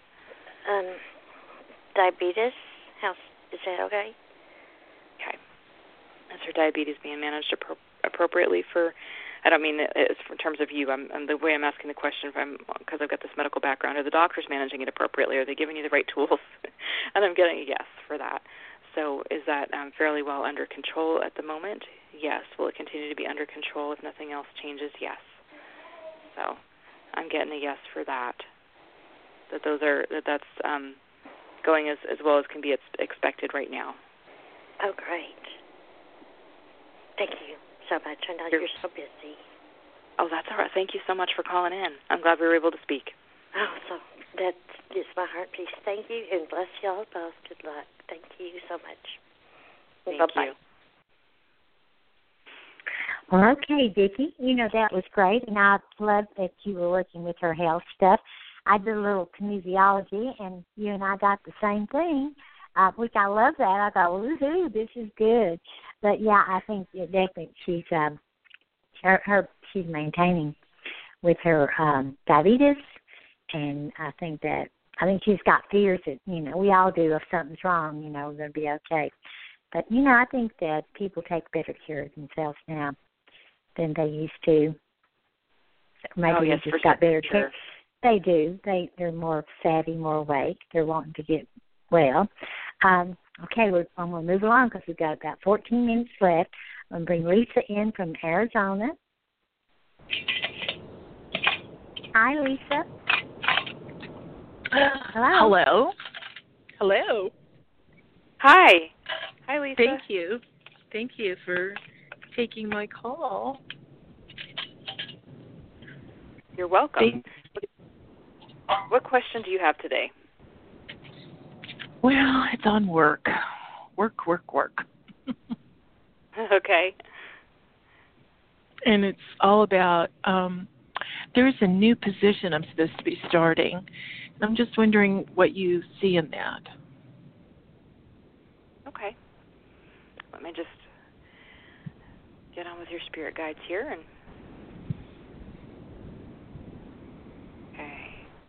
Diabetes. Is that okay? Okay. Is her diabetes being managed appropriately for? I don't mean it's in terms of you. The way I'm asking the question, because I've got this medical background. Are the doctors managing it appropriately? Are they giving you the right tools? And I'm getting a yes for that. So is that fairly well under control at the moment? Yes. Will it continue to be under control if nothing else changes? Yes. So I'm getting a yes for that. That's going as well as can be expected right now. Oh, great. Thank you so much. I know you're so busy. Oh, that's all right. Thank you so much for calling in. I'm glad we were able to speak. Oh, so that gives my heart peace. Thank you, and bless y'all both. Good luck. Thank you so much. Thank Bye-bye. you. Well, okay, Vicki. That was great, and I love that you were working with her health stuff. I did a little kinesiology, and you and I got the same thing, which I love that. I thought, well, woohoo, this is good. But, yeah, I think that definitely she's she's maintaining with her diabetes, and I think she's got fears that, we all do. If something's wrong, we're going to be okay. But, I think that people take better care of themselves now than they used to. Maybe yes, they just got better sure. care. They do. They're more savvy, more awake. They're wanting to get well. Okay, I'm going to move along because we've got about 14 minutes left. I'm going to bring Lisa in from Arizona. Hi, Lisa. Hello. Hello. Hi. Hi, Lisa. Thank you. Thank you for taking my call. You're welcome. What question do you have today? Well, it's on work. Work. Okay. And it's all about, there's a new position I'm supposed to be starting. And I'm just wondering what you see in that. Okay. Let me just get on with your spirit guides here. Okay.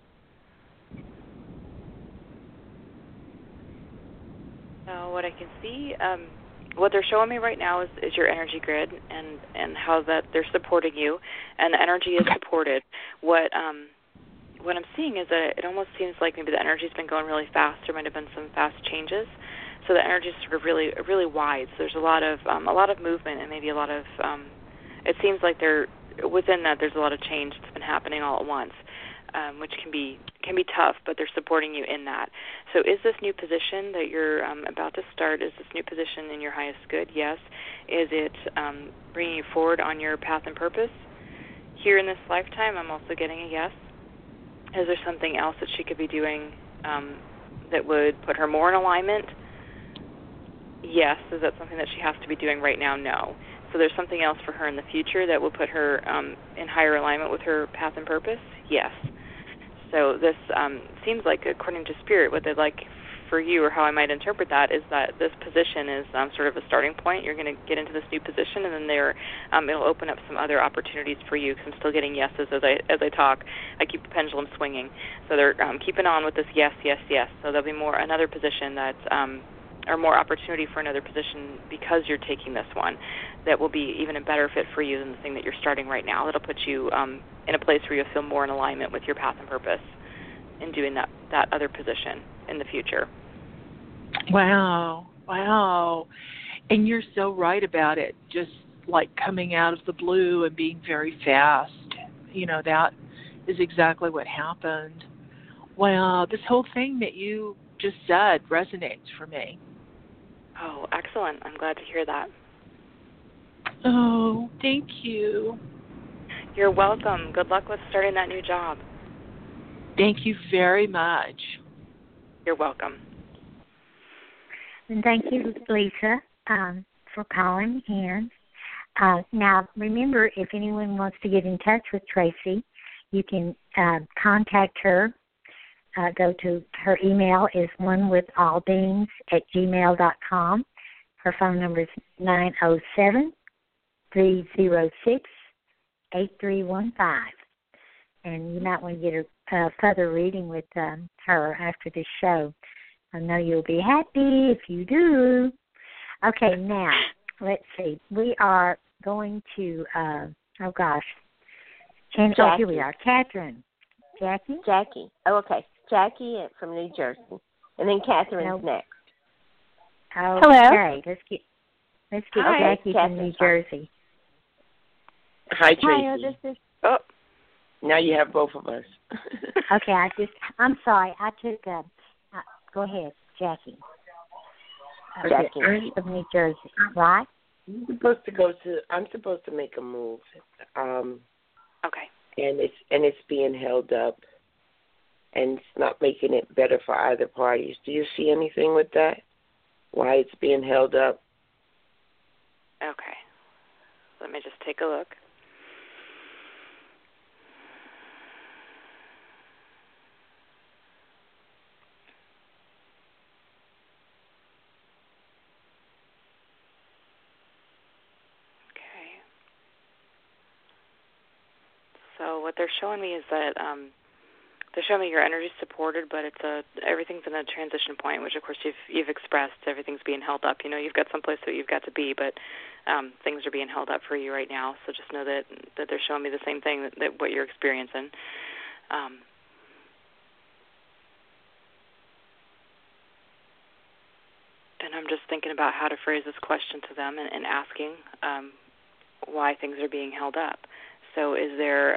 So what I can see, what they're showing me right now is your energy grid and how that they're supporting you, and the energy is supported. What I'm seeing is that it almost seems like maybe the energy's been going really fast. There might have been some fast changes, so the energy is sort of really wide. So there's a lot of movement and maybe a lot of. It seems like within that there's a lot of change that's been happening all at once, which can be tough, but they're supporting you in that. So is this new position that you're about to start, is this new position in your highest good? Yes. Is it bringing you forward on your path and purpose? Here in this lifetime, I'm also getting a yes. Is there something else that she could be doing that would put her more in alignment? Yes. Is that something that she has to be doing right now? No. So there's something else for her in the future that will put her in higher alignment with her path and purpose? Yes. So this seems like, according to Spirit, what they'd like for you, or how I might interpret that, is that this position is sort of a starting point. You're going to get into this new position, and then it'll open up some other opportunities for you, because I'm still getting yeses as I talk. I keep the pendulum swinging. So they're keeping on with this yes. So there'll be another position that's or more opportunity for another position because you're taking this one that will be even a better fit for you than the thing that you're starting right now. It'll put you in a place where you'll feel more in alignment with your path and purpose in doing that other position in the future. Wow. And you're so right about it, just like coming out of the blue and being very fast. That is exactly what happened. Wow, this whole thing that you just said resonates for me. Oh, excellent. I'm glad to hear that. Oh, thank you. You're welcome. Good luck with starting that new job. Thank you very much. You're welcome. And thank you, Lisa, for calling in. Now, remember, if anyone wants to get in touch with Tracy, you can contact her. Go to her email is onewithallbeings@gmail.com. Her phone number is 907-306-8315. And you might want to get a further reading with her after this show. I know you'll be happy if you do. Okay, now, let's see. We are going to, here we are. Catherine. Jackie. Oh, okay. Jackie from New Jersey. And then Catherine's next. Okay. Hello. Let's get Hi, Jackie from New Jersey. Hi, Tracy. Hi, this is... Oh. Now you have both of us. Okay, I'm sorry. I took go ahead, Jackie. Jackie from New Jersey, right? I'm supposed to make a move. Okay. And it's being held up. and it's not making it better for either parties. Do you see anything with that? Why it's being held up? Okay. Let me just take a look. Okay. So what they're showing me is that they're showing me your energy is supported, but everything's in a transition point, which of course you've expressed. Everything's being held up. You've got someplace that you've got to be, but things are being held up for you right now. So just know that they're showing me the same thing that what you're experiencing. And I'm just thinking about how to phrase this question to them and asking why things are being held up. So is there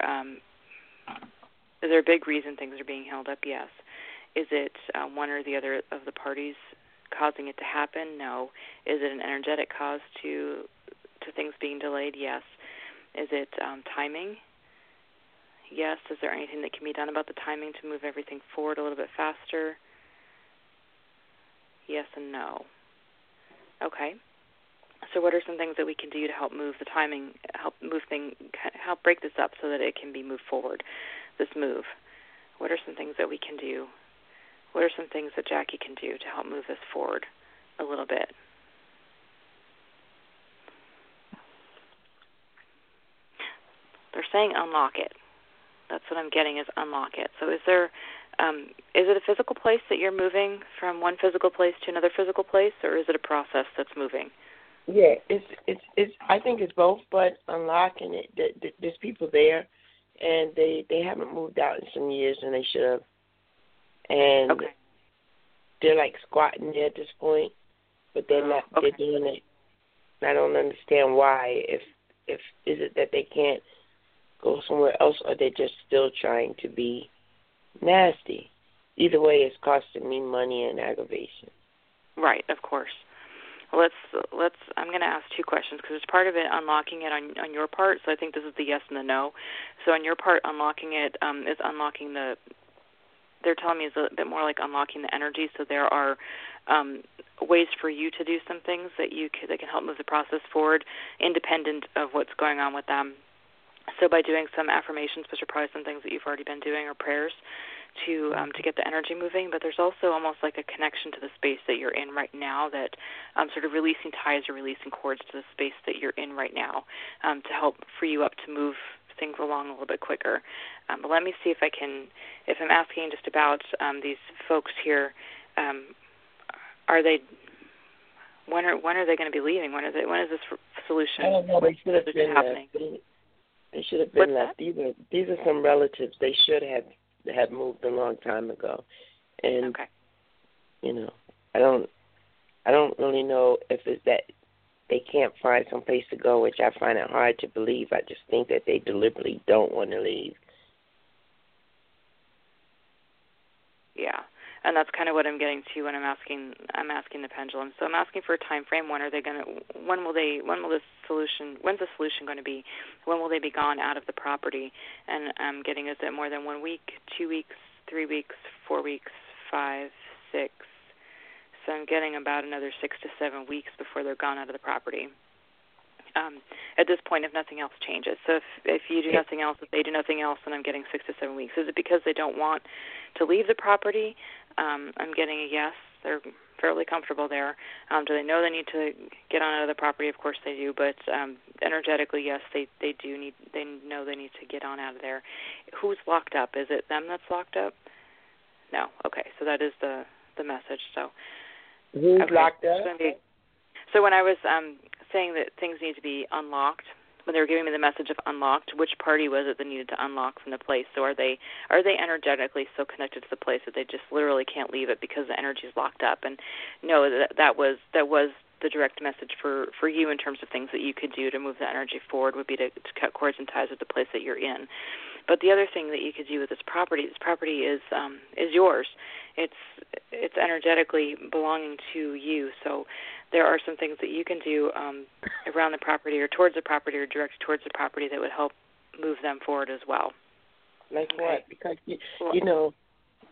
a big reason things are being held up? Yes. Is it one or the other of the parties causing it to happen? No. Is it an energetic cause to things being delayed? Yes. Is it timing? Yes. Is there anything that can be done about the timing to move everything forward a little bit faster? Yes and no. Okay. So what are some things that we can do to help move the timing, help break this up so that it can be moved forward, this move? What are some things that we can do? What are some things that Jackie can do to help move this forward a little bit? They're saying unlock it. That's what I'm getting is unlock it. So is it a physical place that you're moving from one physical place to another physical place, or is it a process that's moving? Yeah, it's. I think it's both, but unlocking it. There's people there, and they haven't moved out in some years, and they should have. And they're like squatting there at this point, but they're not. Okay. They're doing it. I don't understand why. If is it that they can't go somewhere else, or they're just still trying to be nasty? Either way, it's costing me money and aggravation. Right, of course. Let's. I'm going to ask two questions because it's part of it unlocking it on your part. So I think this is the yes and the no. So on your part, unlocking it is unlocking the. They're telling me is a bit more like unlocking the energy. So there are ways for you to do some things that can help move the process forward, independent of what's going on with them. So by doing some affirmations, which are probably some things that you've already been doing, or prayers, to get the energy moving, but there's also almost like a connection to the space that you're in right now, that sort of releasing ties or releasing cords to the space that you're in right now to help free you up to move things along a little bit quicker. But let me see if I'm asking just about these folks here, when are they going to be leaving? When is this solution? I don't know. They should have been happening? They should have been left. These are some relatives. They should have moved a long time ago, and I don't really know if it's that they can't find some place to go, which I find it hard to believe. I just think that they deliberately don't want to leave. Yeah, and that's kind of what I'm getting to when I'm asking the pendulum. So I'm asking for a time frame. When's the solution going to be? When will they be gone out of the property? And I'm getting, is it more than 1 week, 2 weeks, 3 weeks, 4 weeks, 5, 6? So I'm getting about another 6 to 7 weeks before they're gone out of the property. At this point, if nothing else changes. So if you do nothing else, if they do nothing else, then I'm getting 6 to 7 weeks. Is it because they don't want to leave the property? I'm getting a yes. They're fairly comfortable there. Do they know they need to get on out of the property? Of course they do, but energetically, yes, they do need. They know they need to get on out of there. Who's locked up? Is it them that's locked up? No. Okay, so that is the message. So who's locked up? So when I was saying that things need to be unlocked, when they were giving me the message of unlocked, which party was it that needed to unlock from the place? So are they energetically so connected to the place that they just literally can't leave it because the energy is locked up? And no, that was the direct message for you in terms of things that you could do to move the energy forward would be to cut cords and ties with the place that you're in. But the other thing that you could do with this property is yours. It's energetically belonging to you. So there are some things that you can do around the property or towards the property or directed towards the property that would help move them forward as well. Like what? Because you know,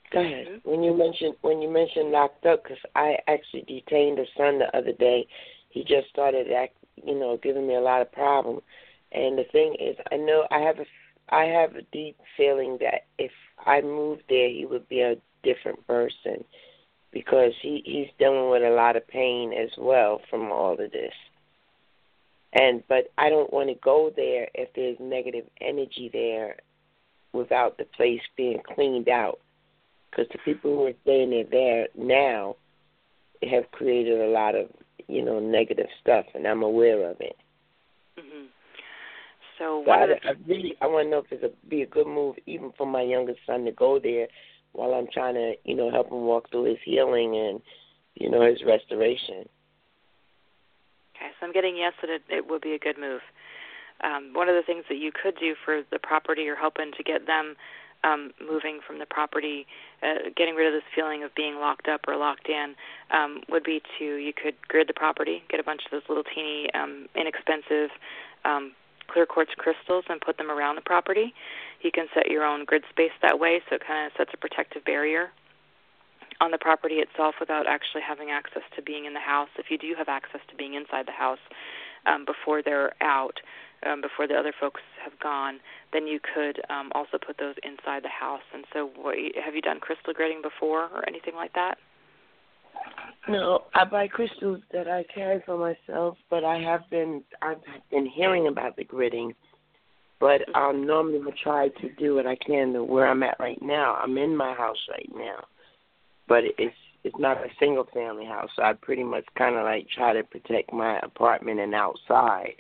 Go ahead. When you mentioned locked up, because I actually detained a son the other day. He just started giving me a lot of problems. And the thing is, I know I have a deep feeling that if I moved there, he would be a different person, because he's dealing with a lot of pain as well from all of this. But I don't want to go there if there's negative energy there without the place being cleaned out. Because the people who are staying there now have created a lot of, negative stuff, and I'm aware of it. Mm-hmm. So I want to know if it'd be a good move, even for my youngest son, to go there while I'm trying to, help him walk through his healing and, his restoration. Okay, so I'm getting yes that it would be a good move. One of the things that you could do for the property, you're helping to get them moving from the property, getting rid of this feeling of being locked up or locked in, would be you could grid the property, get a bunch of those little teeny, inexpensive clear quartz crystals and put them around the property. You can set your own grid space that way, so it kind of sets a protective barrier on the property itself without actually having access to being in the house. If you do have access to being inside the house before they're out, before the other folks have gone, then you could also put those inside the house. And so have you done crystal gridding before or anything like that? No, I buy crystals that I carry for myself, but I've been hearing about the gridding, but I'll normally try to do what I can to where I'm at right now. I'm in my house right now, but it's not a single family house, so I pretty much kind of try to protect my apartment and outside.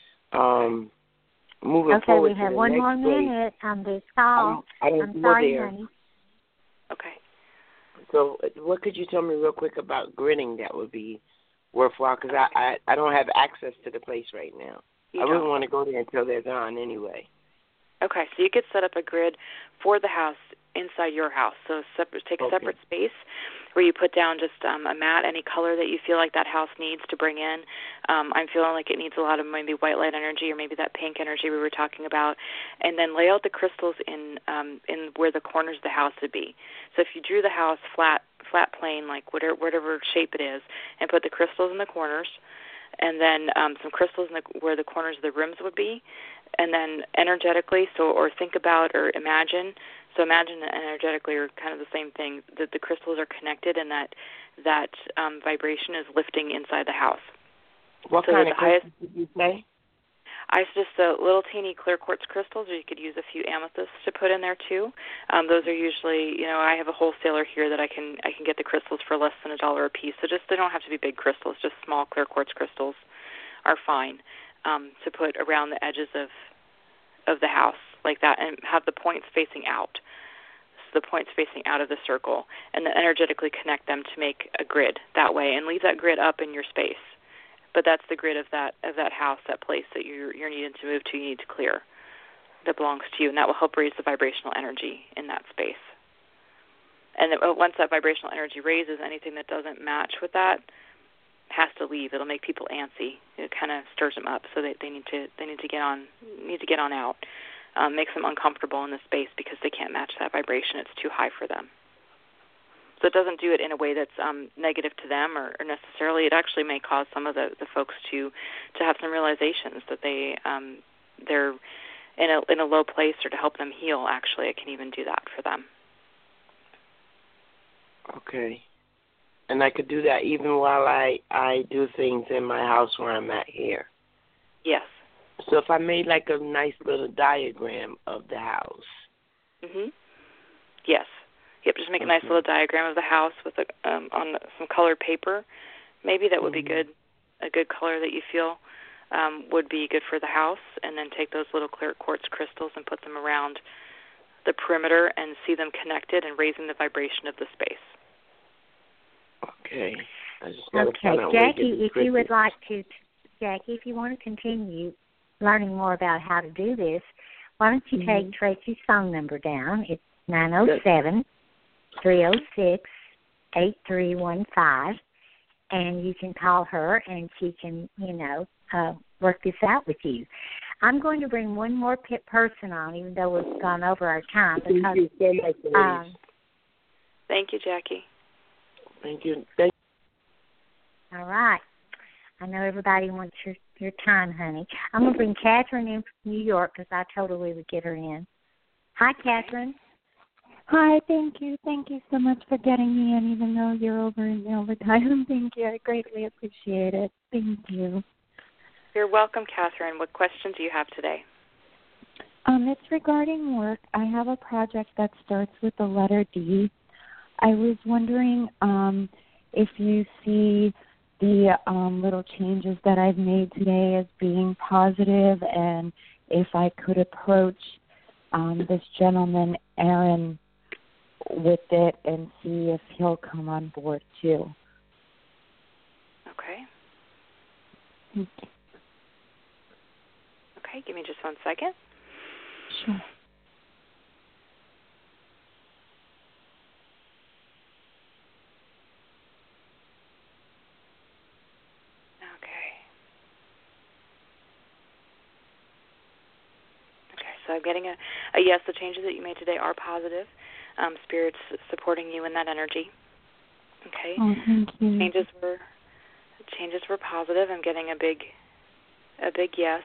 Moving forward, we have one more minute on this call. I'm sorry, honey. Okay. So what could you tell me real quick about gridding that would be worthwhile? Because I don't have access to the place right now. I wouldn't want to go there until they're gone anyway. Okay, so you could set up a grid for the house inside your house. So take a separate space where you put down just a mat, any color that you feel like that house needs to bring in. I'm feeling like it needs a lot of maybe white light energy or maybe that pink energy we were talking about. And then lay out the crystals in where the corners of the house would be. So if you drew the house flat plane, like whatever shape it is, and put the crystals in the corners, and then some crystals where the corners of the rooms would be, and then energetically, or think about or imagine. So imagine that energetically are kind of the same thing, that the crystals are connected and that vibration is lifting inside the house. What kind of crystals did you say? I suggest the little teeny clear quartz crystals, or you could use a few amethysts to put in there too. Those are usually, I have a wholesaler here that I can get the crystals for less than $1 a piece. So they don't have to be big crystals, just small clear quartz crystals are fine to put around the edges of the house like that, and have the points facing out. So the points facing out of the circle, and then energetically connect them to make a grid that way, and leave that grid up in your space. But that's the grid of that house, that place that you're needing to move to, you need to clear, that belongs to you, and that will help raise the vibrational energy in that space. And once that vibrational energy raises, anything that doesn't match with that has to leave. It'll make people antsy. It kind of stirs them up, so they need to get on out. Makes them uncomfortable in the space because they can't match that vibration. It's too high for them. So it doesn't do it in a way that's negative to them or necessarily. It actually may cause some of the folks to have some realizations that they're in a low place, or to help them heal. Actually, it can even do that for them. Okay. And I could do that even while I do things in my house where I'm at here. Yes. So if I made like a nice little diagram of the house. Mhm. Yes. Yep. Just make a nice little diagram of the house with on some colored paper. Maybe that would be good. A good color that you feel would be good for the house, and then take those little clear quartz crystals and put them around the perimeter and see them connected and raising the vibration of the space. Okay. Jackie, if you would like to, if you want to continue learning more about how to do this, why don't you take Tracy's phone number down? It's 907-306-8315, and you can call her and she can, work this out with you. I'm going to bring one more person on, even though we've gone over our time, because Thank you, Jackie. Thank you. All right. I know everybody wants your time, honey. I'm going to bring Catherine in from New York because I told her we would get her in. Hi, Catherine. Hi, thank you. Thank you so much for getting me in, even though you're over in overtime. Thank you. I greatly appreciate it. Thank you. You're welcome, Catherine. What questions do you have today? It's regarding work. I have a project that starts with the letter D. I was wondering if you see the little changes that I've made today as being positive, and if I could approach this gentleman, Aaron, with it and see if he'll come on board too. Okay. Thank you. Okay, give me just 1 second. Sure. So I'm getting a yes. The changes that you made today are positive. Spirit's supporting you in that energy. Okay. Oh, thank you. Changes were positive. I'm getting a big yes.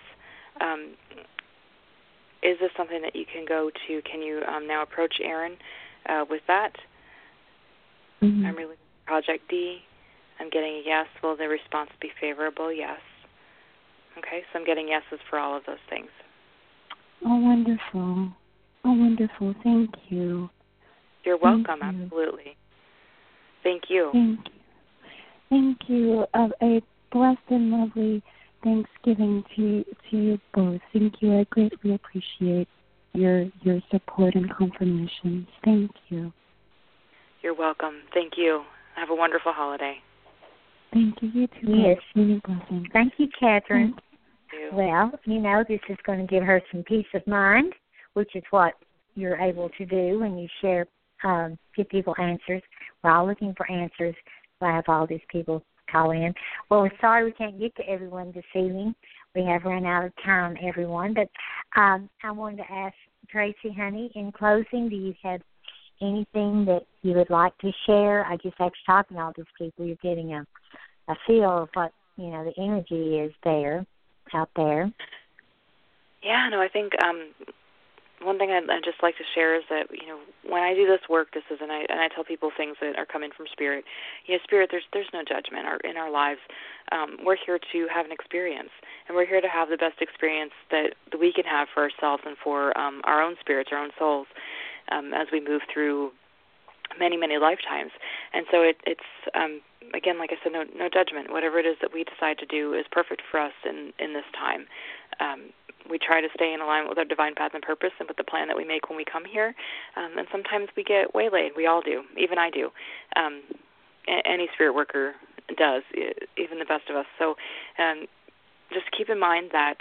Is this something that you can go to? Can you now approach Aaron with that? Mm-hmm. I'm really Project D. I'm getting a yes. Will the response be favorable? Yes. Okay. So I'm getting yeses for all of those things. Oh, wonderful. Oh, wonderful. Thank you. You're welcome. Absolutely. Thank you. Thank you. Thank you. A blessed and lovely Thanksgiving to you both. Thank you. I greatly appreciate your support and confirmations. Thank you. You're welcome. Thank you. Have a wonderful holiday. Thank you. You too. Yes. Many blessings. Thank you, Catherine. Thank you. Well, this is going to give her some peace of mind, which is what you're able to do when you share, give people answers. We're all looking for answers. I have all these people call in. Well, we're sorry we can't get to everyone this evening. We have run out of time, everyone. But I wanted to ask Tracy, honey, in closing, do you have anything that you would like to share? I just after talking to all these people, you're getting a feel of what, the energy is there. Out there. Yeah, no, I think one thing I'd just like to share is that when I do this work, and I tell people things that are coming from Spirit. Spirit, there's no judgment in our lives. We're here to have an experience, and we're here to have the best experience that we can have for ourselves and for our own spirits, our own souls, as we move through many, many lifetimes. And so it's again, like I said, no judgment. Whatever it is that we decide to do is perfect for us in this time. We try to stay in alignment with our divine path and purpose and with the plan that we make when we come here. And sometimes we get waylaid. We all do. Even I do. Any spirit worker does, even the best of us. So just keep in mind that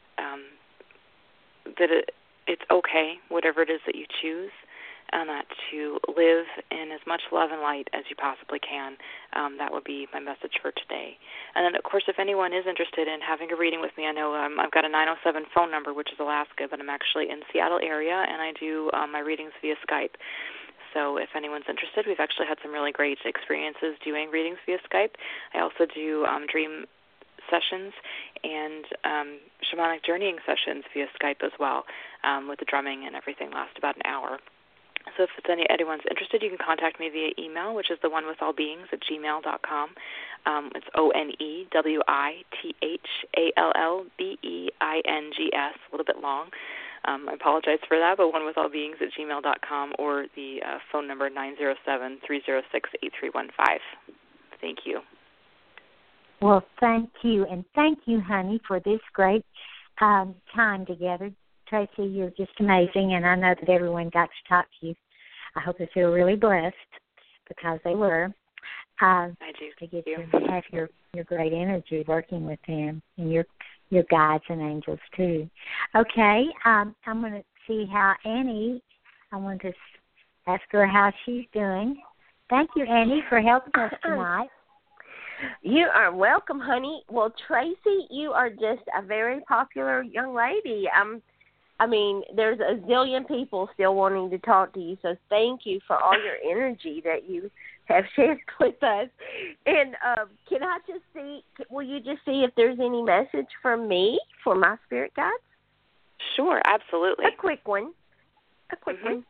it's okay, whatever it is that you choose, and that to live in as much love and light as you possibly can. That would be my message for today. And then, of course, if anyone is interested in having a reading with me, I know I've got a 907 phone number, which is Alaska, but I'm actually in the Seattle area, and I do my readings via Skype. So if anyone's interested, we've actually had some really great experiences doing readings via Skype. I also do dream sessions and shamanic journeying sessions via Skype as well, with the drumming and everything last about an hour. So if anyone's interested, you can contact me via email, which is the one with all beings at gmail.com. It's ONEWITHALLBEINGS, a little bit long. I apologize for that, but one with all beings at gmail.com, or the phone number 907-306-8315. Thank you. Well, thank you, and thank you, honey, for this great time together. Tracy, you're just amazing, and I know that everyone got to talk to you. I hope they feel really blessed, because they were. I do. To get to have your great energy working with them, and your guides and angels too. Okay, I'm going to see how Annie. I want to ask her how she's doing. Thank you, Annie, for helping us tonight. You are welcome, honey. Well, Tracy, you are just a very popular young lady. I mean, there's a zillion people still wanting to talk to you, so thank you for all your energy that you have shared with us. And can I just see, will you just see if there's any message from me for my spirit guides? Sure, absolutely. A quick one. One.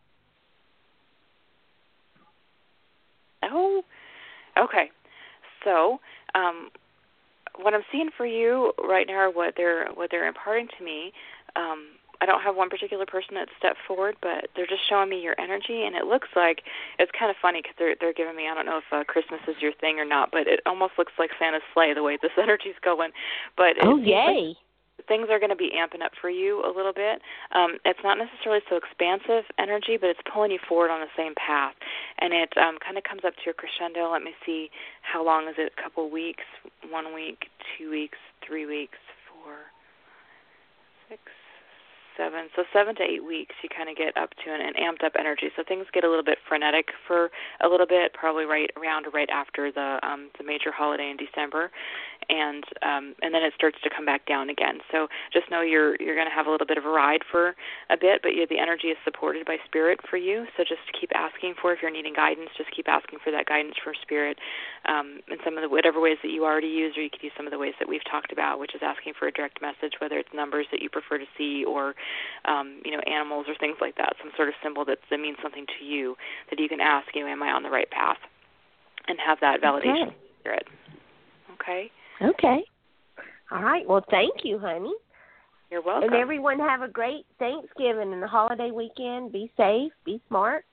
Oh, okay. So, what I'm seeing for you right now, what they're imparting to me, I don't have one particular person that stepped forward, but they're just showing me your energy, and it looks like it's kind of funny because they're giving me, I don't know if Christmas is your thing or not, but it almost looks like Santa's sleigh the way this energy's going. But yay! Things are going to be amping up for you a little bit. It's not necessarily so expansive energy, but it's pulling you forward on the same path. And it kind of comes up to a crescendo. Let me see, how long is it? A couple weeks, 1 week, 2 weeks, 3 weeks, 4, 6, 7. So 7 to 8 weeks you kind of get up to an amped up energy. So things get a little bit frenetic for a little bit, probably right around or right after the major holiday in December. And then it starts to come back down again. So just know you're going to have a little bit of a ride for a bit, but the energy is supported by Spirit for you. So just keep asking for, if you're needing guidance, just keep asking for that guidance from Spirit in some of the whatever ways that you already use, or you could use some of the ways that we've talked about, which is asking for a direct message, whether it's numbers that you prefer to see, or animals or things like that, some sort of symbol that means something to you, that you can ask, am I on the right path, and have that validation from Spirit. Okay. Okay. All right. Well, thank you, honey. You're welcome. And everyone have a great Thanksgiving and the holiday weekend. Be safe. Be smart.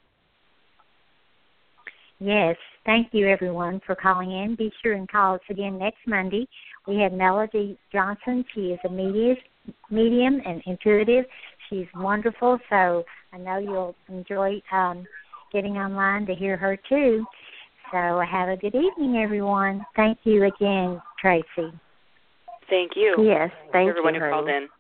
Yes. Thank you, everyone, for calling in. Be sure and call us again next Monday. We have Melody Johnson. She is a medium and intuitive. She's wonderful, so I know you'll enjoy getting online to hear her, too. So have a good evening, everyone. Thank you again, Tracy. Thank you. Yes, thank you, everyone who honey. called in.